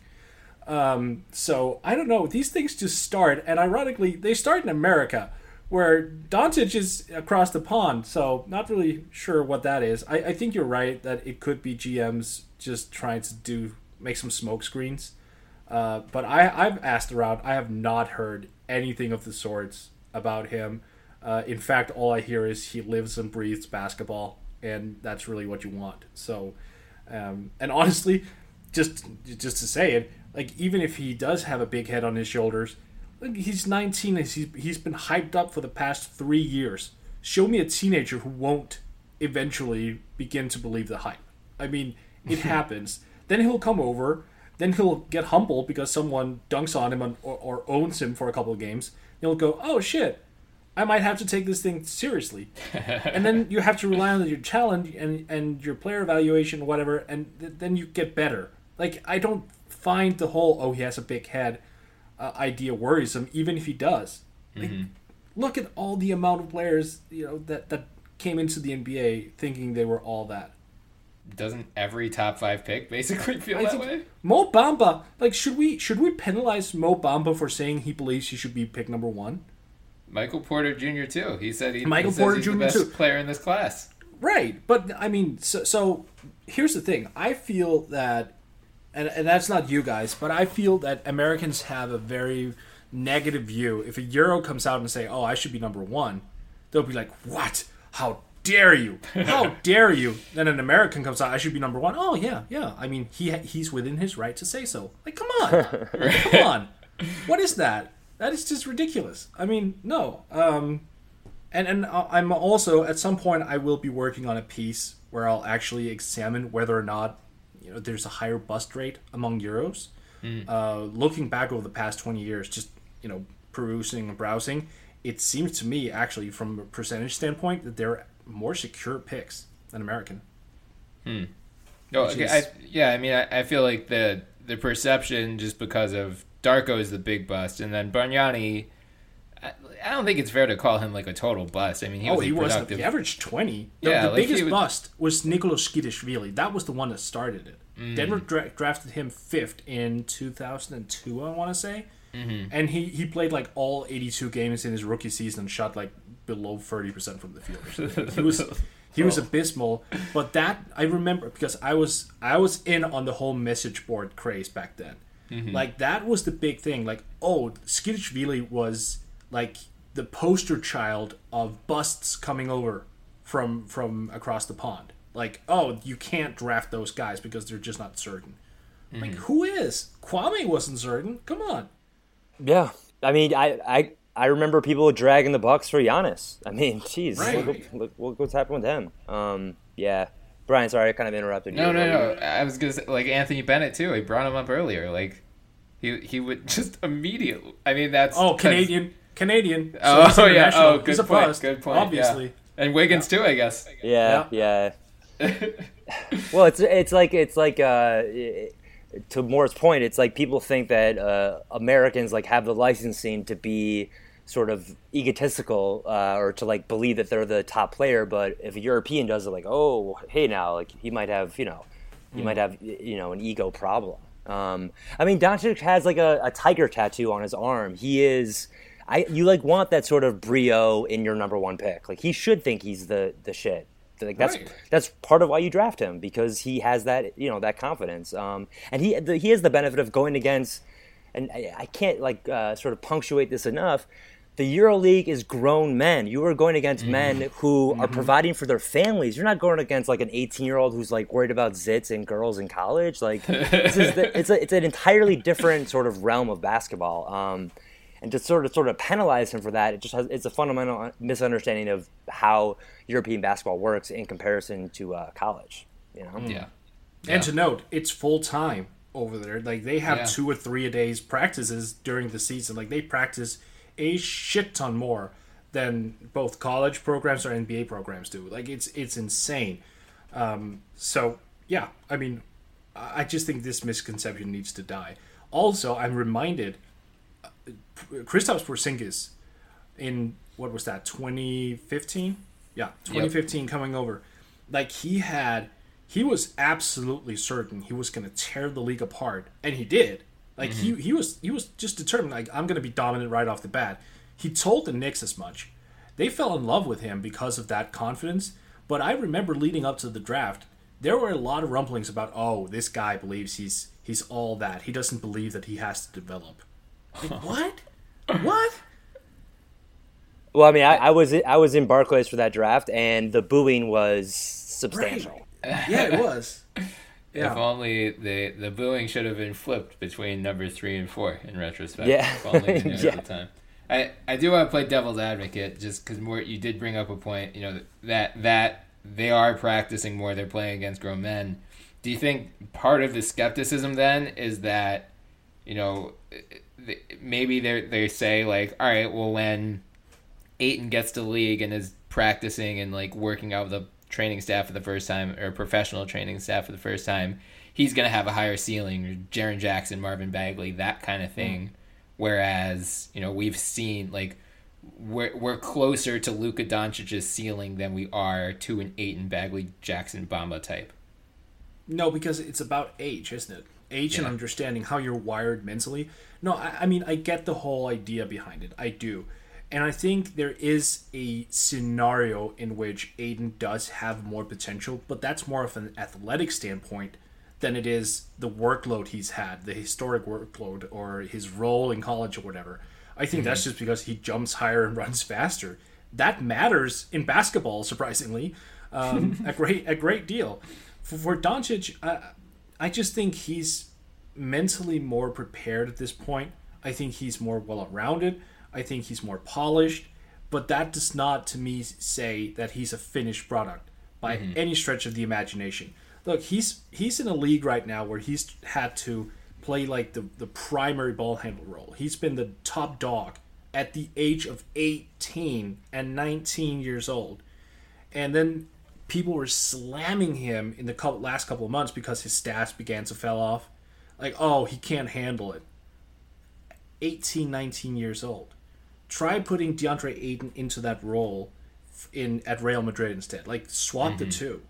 Um, so I don't know. These things just start, and ironically, they start in America, where Doncic is across the pond. So not really sure what that is. I, I think you're right that it could be G Ms just trying to do make some smoke screens. Uh, but I, I've asked around. I have not heard anything of the sorts about him. Uh, in fact, all I hear is he lives and breathes basketball, and that's really what you want. So, um, and honestly, just just to say it, like even if he does have a big head on his shoulders, like he's nineteen and he's he's been hyped up for the past three years. Show me a teenager who won't eventually begin to believe the hype. I mean, it happens. Then he'll come over. Then he'll get humbled because someone dunks on him or, or owns him for a couple of games. He'll go, "Oh shit, I might have to take this thing seriously." And then you have to rely on your talent and, and your player evaluation, whatever, and th- then you get better. Like, I don't find the whole, oh, he has a big head uh, idea worrisome, even if he does. Like, mm-hmm. Look at all the amount of players, you know, that, that came into the N B A thinking they were all that. Doesn't every top five pick basically feel I that way? Mo Bamba, like, should we should we penalize Mo Bamba for saying he believes he should be pick number one? Michael Porter Junior too. He said he, Michael he Porter he's Junior the best too. player in this class. Right, but I mean, so, so here's the thing. I feel that, and and that's not you guys, but I feel that Americans have a very negative view. If a Euro comes out and say, "Oh, I should be number one," they'll be like, "What? How dare you? How dare you?" Then an American comes out, "I should be number one." Oh yeah, yeah. I mean, he he's within his right to say so. Like, come on, come on. What is that? That is just ridiculous. I mean, no. Um, and and I'm also at some point I will be working on a piece where I'll actually examine whether or not you know there's a higher bust rate among Euros. Mm. Uh, looking back over the past twenty years, just you know perusing and browsing, it seems to me actually from a percentage standpoint that they're more secure picks than American. Hmm. No, okay, is, I, yeah, I mean, I, I feel like the the perception just because of Darko is the big bust, and then Bargnani, I, I don't think it's fair to call him like a total bust. I mean, he oh, was he productive. was. He averaged twenty. The, yeah, the like biggest was, bust was Nicolas Skidishvili. That was the one that started it. Mm. Denver dra- drafted him fifth in two thousand two, I want to say. Mm-hmm. And he, he played like all eighty-two games in his rookie season and shot like below thirty percent from the field. He was he was abysmal. But that I remember because I was I was in on the whole message board craze back then. Mm-hmm. Like that was the big thing. Like, oh, Skidishvili was like the poster child of busts coming over from from across the pond. Like, oh, you can't draft those guys because they're just not certain. Mm-hmm. Like, who is? Kwame wasn't certain. Come on. Yeah, I mean, I, I I remember people dragging the Bucks for Giannis. I mean, jeez, right. look, look, look what's happened with him. Um, yeah, Brian, sorry, I kind of interrupted you. No, no, no. I was gonna say, like Anthony Bennett too. I brought him up earlier. Like, he he would just immediately. I mean, that's oh Canadian, Canadian. So oh yeah, oh good he's a point. bust, Good point. Obviously, yeah. And Wiggins too, I guess. Yeah, yeah. yeah. Well, it's it's like it's like uh, to Moore's point, it's like people think that uh, Americans like have the licensing to be sort of egotistical uh, or to like believe that they're the top player, but if a European does it, like, oh, hey, now like he might have you know he mm. might have you know an ego problem. Um, I mean, Doncic has like a, a tiger tattoo on his arm. He is. I you like want that sort of brio in your number one pick. Like he should think he's the the shit. Like that's right. That's part of why you draft him, because he has that you know that confidence. Um, and he the, he has the benefit of going against, and I, I can't like uh, sort of punctuate this enough. The EuroLeague is grown men. You are going against mm-hmm. men who mm-hmm. are providing for their families. You're not going against like an eighteen year old who's like worried about zits and girls in college. Like this is the, it's a, it's an entirely different sort of realm of basketball. Um, And to sort of sort of penalize him for that, it just has it's a fundamental misunderstanding of how European basketball works in comparison to uh, college. You know. Yeah. And yeah. to note, it's full time over there. Like they have yeah. two or three a days practices during the season. Like they practice a shit ton more than both college programs or N B A programs do. Like it's it's insane. Um, so yeah, I mean, I just think this misconception needs to die. Also, I'm reminded. Kristaps Porzingis in what was that twenty fifteen? Yeah, twenty fifteen yep. coming over. Like he had, he was absolutely certain he was going to tear the league apart, and he did. Like mm-hmm. he he was he was just determined. Like I'm going to be dominant right off the bat. He told the Knicks as much. They fell in love with him because of that confidence. But I remember leading up to the draft, there were a lot of rumblings about, oh, this guy believes he's he's all that. He doesn't believe that he has to develop. Like, what? What? Well, I mean, I, I was I was in Barclays for that draft, and the booing was substantial. Right. Yeah, it was. Yeah. If only the the booing should have been flipped between number three and four in retrospect. Yeah. If only we knew yeah. at the time. I, I do want to play devil's advocate, just because more you did bring up a point. You know that that they are practicing more. They're playing against grown men. Do you think part of the skepticism then is that, you know, maybe they they say like, all right, well, when Ayton gets to the league and is practicing and like working out with the training staff for the first time, or professional training staff for the first time, he's gonna have a higher ceiling, or Jaren Jackson, Marvin Bagley, that kind of thing. Mm. Whereas, you know, we've seen like we're we're closer to Luka Doncic's ceiling than we are to an Ayton, Bagley, Jackson, Bamba type. No, because it's about age, isn't it? Age yeah. and understanding how you're wired mentally. No, I, I mean, I get the whole idea behind it. I do. And I think there is a scenario in which Ayton does have more potential, but that's more of an athletic standpoint than it is the workload he's had, the historic workload, or his role in college or whatever. I think mm-hmm. that's just because he jumps higher and runs faster. That matters in basketball, surprisingly, um, a great a great deal. For, for Doncic, I, I just think he's mentally more prepared at this point. I think he's more well-rounded. I think he's more polished. But that does not, to me, say that he's a finished product by mm-hmm. any stretch of the imagination. Look, he's he's in a league right now where he's had to play like the, the primary ball handler role. He's been the top dog at the age of eighteen and nineteen years old. And then people were slamming him in the couple, last couple of months because his stats began to fall off. Like, oh, he can't handle it. eighteen, nineteen years old. Try putting DeAndre Ayton into that role in at Real Madrid instead. Like, swap mm-hmm. the two.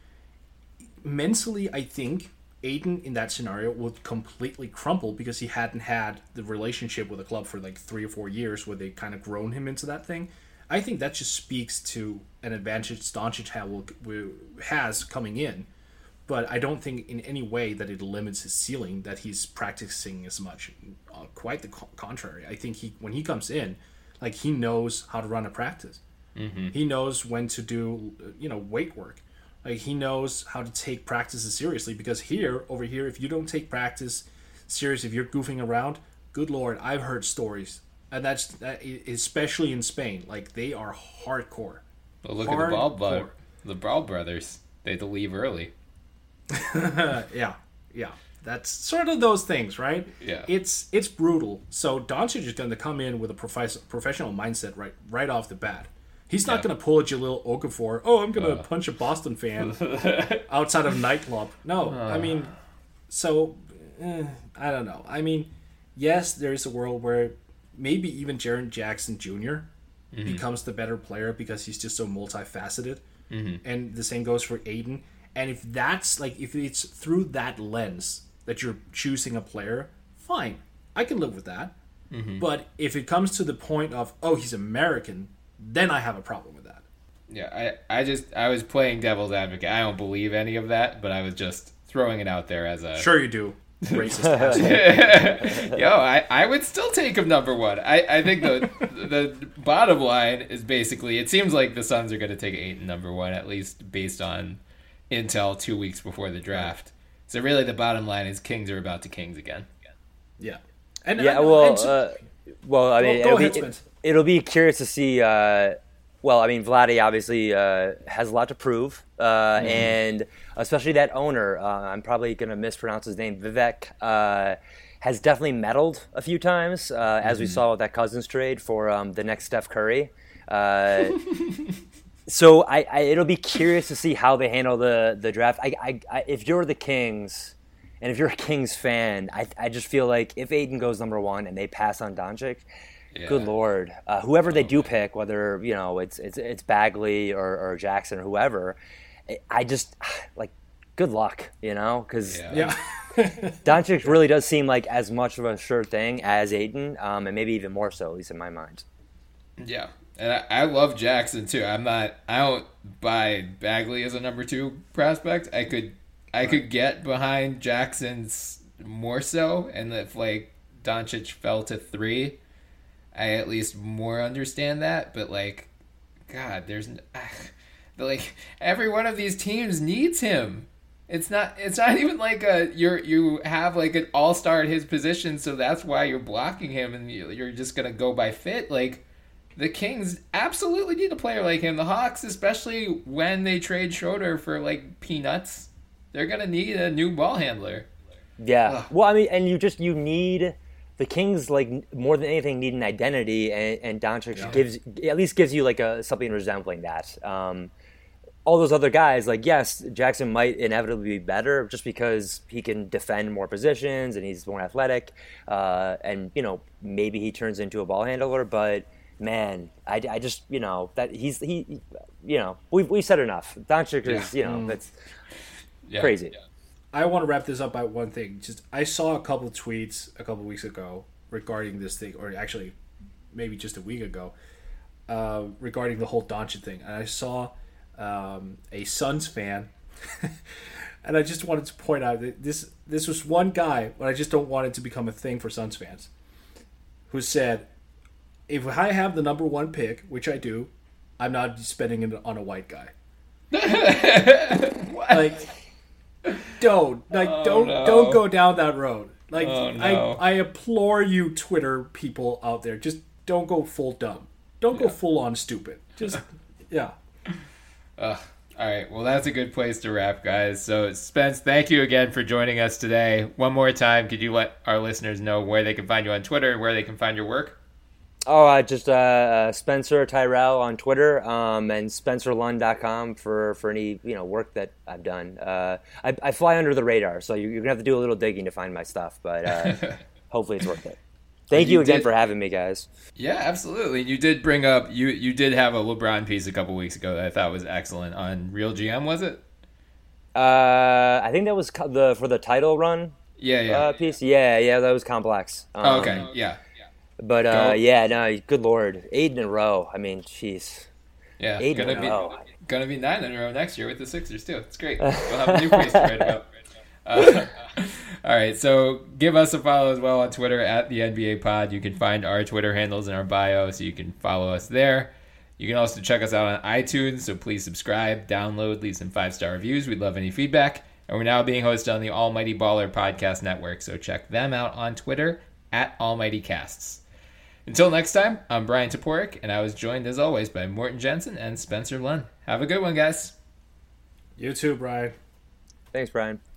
Mentally, I think Ayton in that scenario would completely crumple because he hadn't had the relationship with the club for like three or four years where they kind of grown him into that thing. I think that just speaks to an advantage Doncic has coming in, but I don't think in any way that it limits his ceiling, that he's practicing as much. Uh, quite the co- contrary. I think he when he comes in, like he knows how to run a practice. Mm-hmm. He knows when to do, you know, weight work. Like he knows how to take practices seriously, because here, over here, if you don't take practice serious, if you're goofing around, good Lord, I've heard stories. And that's that, especially in Spain. Like they are hardcore. Well, look hardcore. At the Ball bro- the Brawl brothers. They had to leave early. yeah, yeah. That's sort of those things, right? Yeah. It's it's brutal. So Doncic is going to come in with a prof- professional mindset right right off the bat. He's not Yeah. going to pull a Jalil Okafor. Oh, I'm going to Uh. punch a Boston fan outside of nightclub. No, I mean, so eh, I don't know. I mean, yes, there is a world where maybe even Jaren Jackson Junior Mm-hmm. becomes the better player because he's just so multifaceted. Mm-hmm. And the same goes for Aiden. And if that's like, if it's through that lens that you're choosing a player, fine. I can live with that. Mm-hmm. But if it comes to the point of, oh, he's American, then I have a problem with that. Yeah, I, I just I was playing devil's advocate. I don't believe any of that, but I was just throwing it out there as a Sure you do. Racist asshole. Yo, I, I would still take him number one. I, I think the the bottom line is basically it seems like the Suns are going to take Ayton number one, at least based on intel two weeks before the draft. So really the bottom line is Kings are about to Kings again. Yeah. And Yeah, and- well, and so- uh, well, I mean, go it'll, ahead, be, Spence. it, will be curious to see. Uh, well, I mean, Vladdy obviously uh, has a lot to prove, uh, Mm-hmm. and especially that owner. Uh, I'm probably going to mispronounce his name. Vivek uh, has definitely meddled a few times, uh, as we saw with that Cousins trade for um, the next Steph Curry. Uh, so I, I, it'll be curious to see how they handle the the draft. I, I, I, if you're the Kings. And if you're a Kings fan, I, I just feel like if Ayton goes number one and they pass on Doncic, Yeah. good lord, uh, whoever they do pick, whether you know it's it's it's Bagley or, or Jackson or whoever, I just like good luck, you know, because Yeah. Yeah. Doncic really does seem like as much of a sure thing as Ayton, um, and maybe even more so, at least in my mind. Yeah. And I, I love Jackson too. I'm not I don't buy Bagley as a number two prospect. I could I could get behind Jackson's more so, and if like Doncic fell to three, I at least more understand that. But like, God, there's but like every one of these teams needs him. It's not. It's not even like a you're you have like an all star at his position, so that's why you're blocking him, and you- you're just gonna go by fit. Like the Kings absolutely need a player like him. The Hawks, especially when they trade Schroeder for like peanuts. They're gonna need a new ball handler. Yeah. Ugh. Well, I mean, and you just you need the Kings like more than anything need an identity, and, and Doncic Yeah. gives at least gives you like a something resembling that. Um, all those other guys, like yes, Jackson might inevitably be better just because he can defend more positions and he's more athletic, uh, and you know maybe he turns into a ball handler. But man, I, I just you know that he's he, he you know we've we said enough. Doncic is you know that's Yeah. crazy. I want to wrap this up by one thing. Just I saw a couple of tweets a couple of weeks ago regarding this thing, or actually maybe just a week ago, uh, regarding the whole Doncic thing. And I saw um, a Suns fan, and I just wanted to point out that this this was one guy, but I just don't want it to become a thing for Suns fans, who said, "If I have the number one pick, which I do, I'm not spending it on a white guy." Like, don't like Oh, don't no. don't go down that road. Like, Oh, no. I I implore you, Twitter people out there, just don't go full dumb. Don't go full on stupid. Just yeah. Ugh. All right. Well, that's a good place to wrap, guys. So, Spence, thank you again for joining us today. One more time, could you let our listeners know where they can find you on Twitter and where they can find your work? Oh, uh, just uh, uh, Spencer Tyrell on Twitter, um, and spencer lund dot com for, for any you know work that I've done. Uh, I, I fly under the radar, so you're, you're gonna have to do a little digging to find my stuff, but uh, hopefully it's worth it. Thank You you again did- for having me, guys. Yeah, absolutely. You did bring up you you did have a LeBron piece a couple weeks ago that I thought was excellent on Real G M, was it? Uh, I think that was co- the for the title run Yeah, yeah. uh, piece. Yeah, yeah, that was complex. Um, oh, okay. Yeah. But uh, Go. yeah, no, good lord, eight in a row. I mean, jeez. Yeah. Eight gonna in a be row. gonna be nine in a row next year with the Sixers too. It's great. We'll have a new piece to write about. Uh, all right, so give us a follow as well on Twitter at the N B A Pod. You can find our Twitter handles in our bio, so you can follow us there. You can also check us out on iTunes, so please subscribe, download, leave some five-star reviews. We'd love any feedback. And we're now being hosted on the Almighty Baller Podcast Network, so check them out on Twitter at Almighty Casts. Until next time, I'm Brian Toporek, and I was joined as always by Morton Jensen and Spencer Lund. Have a good one, guys. You too, Brian. Thanks, Brian.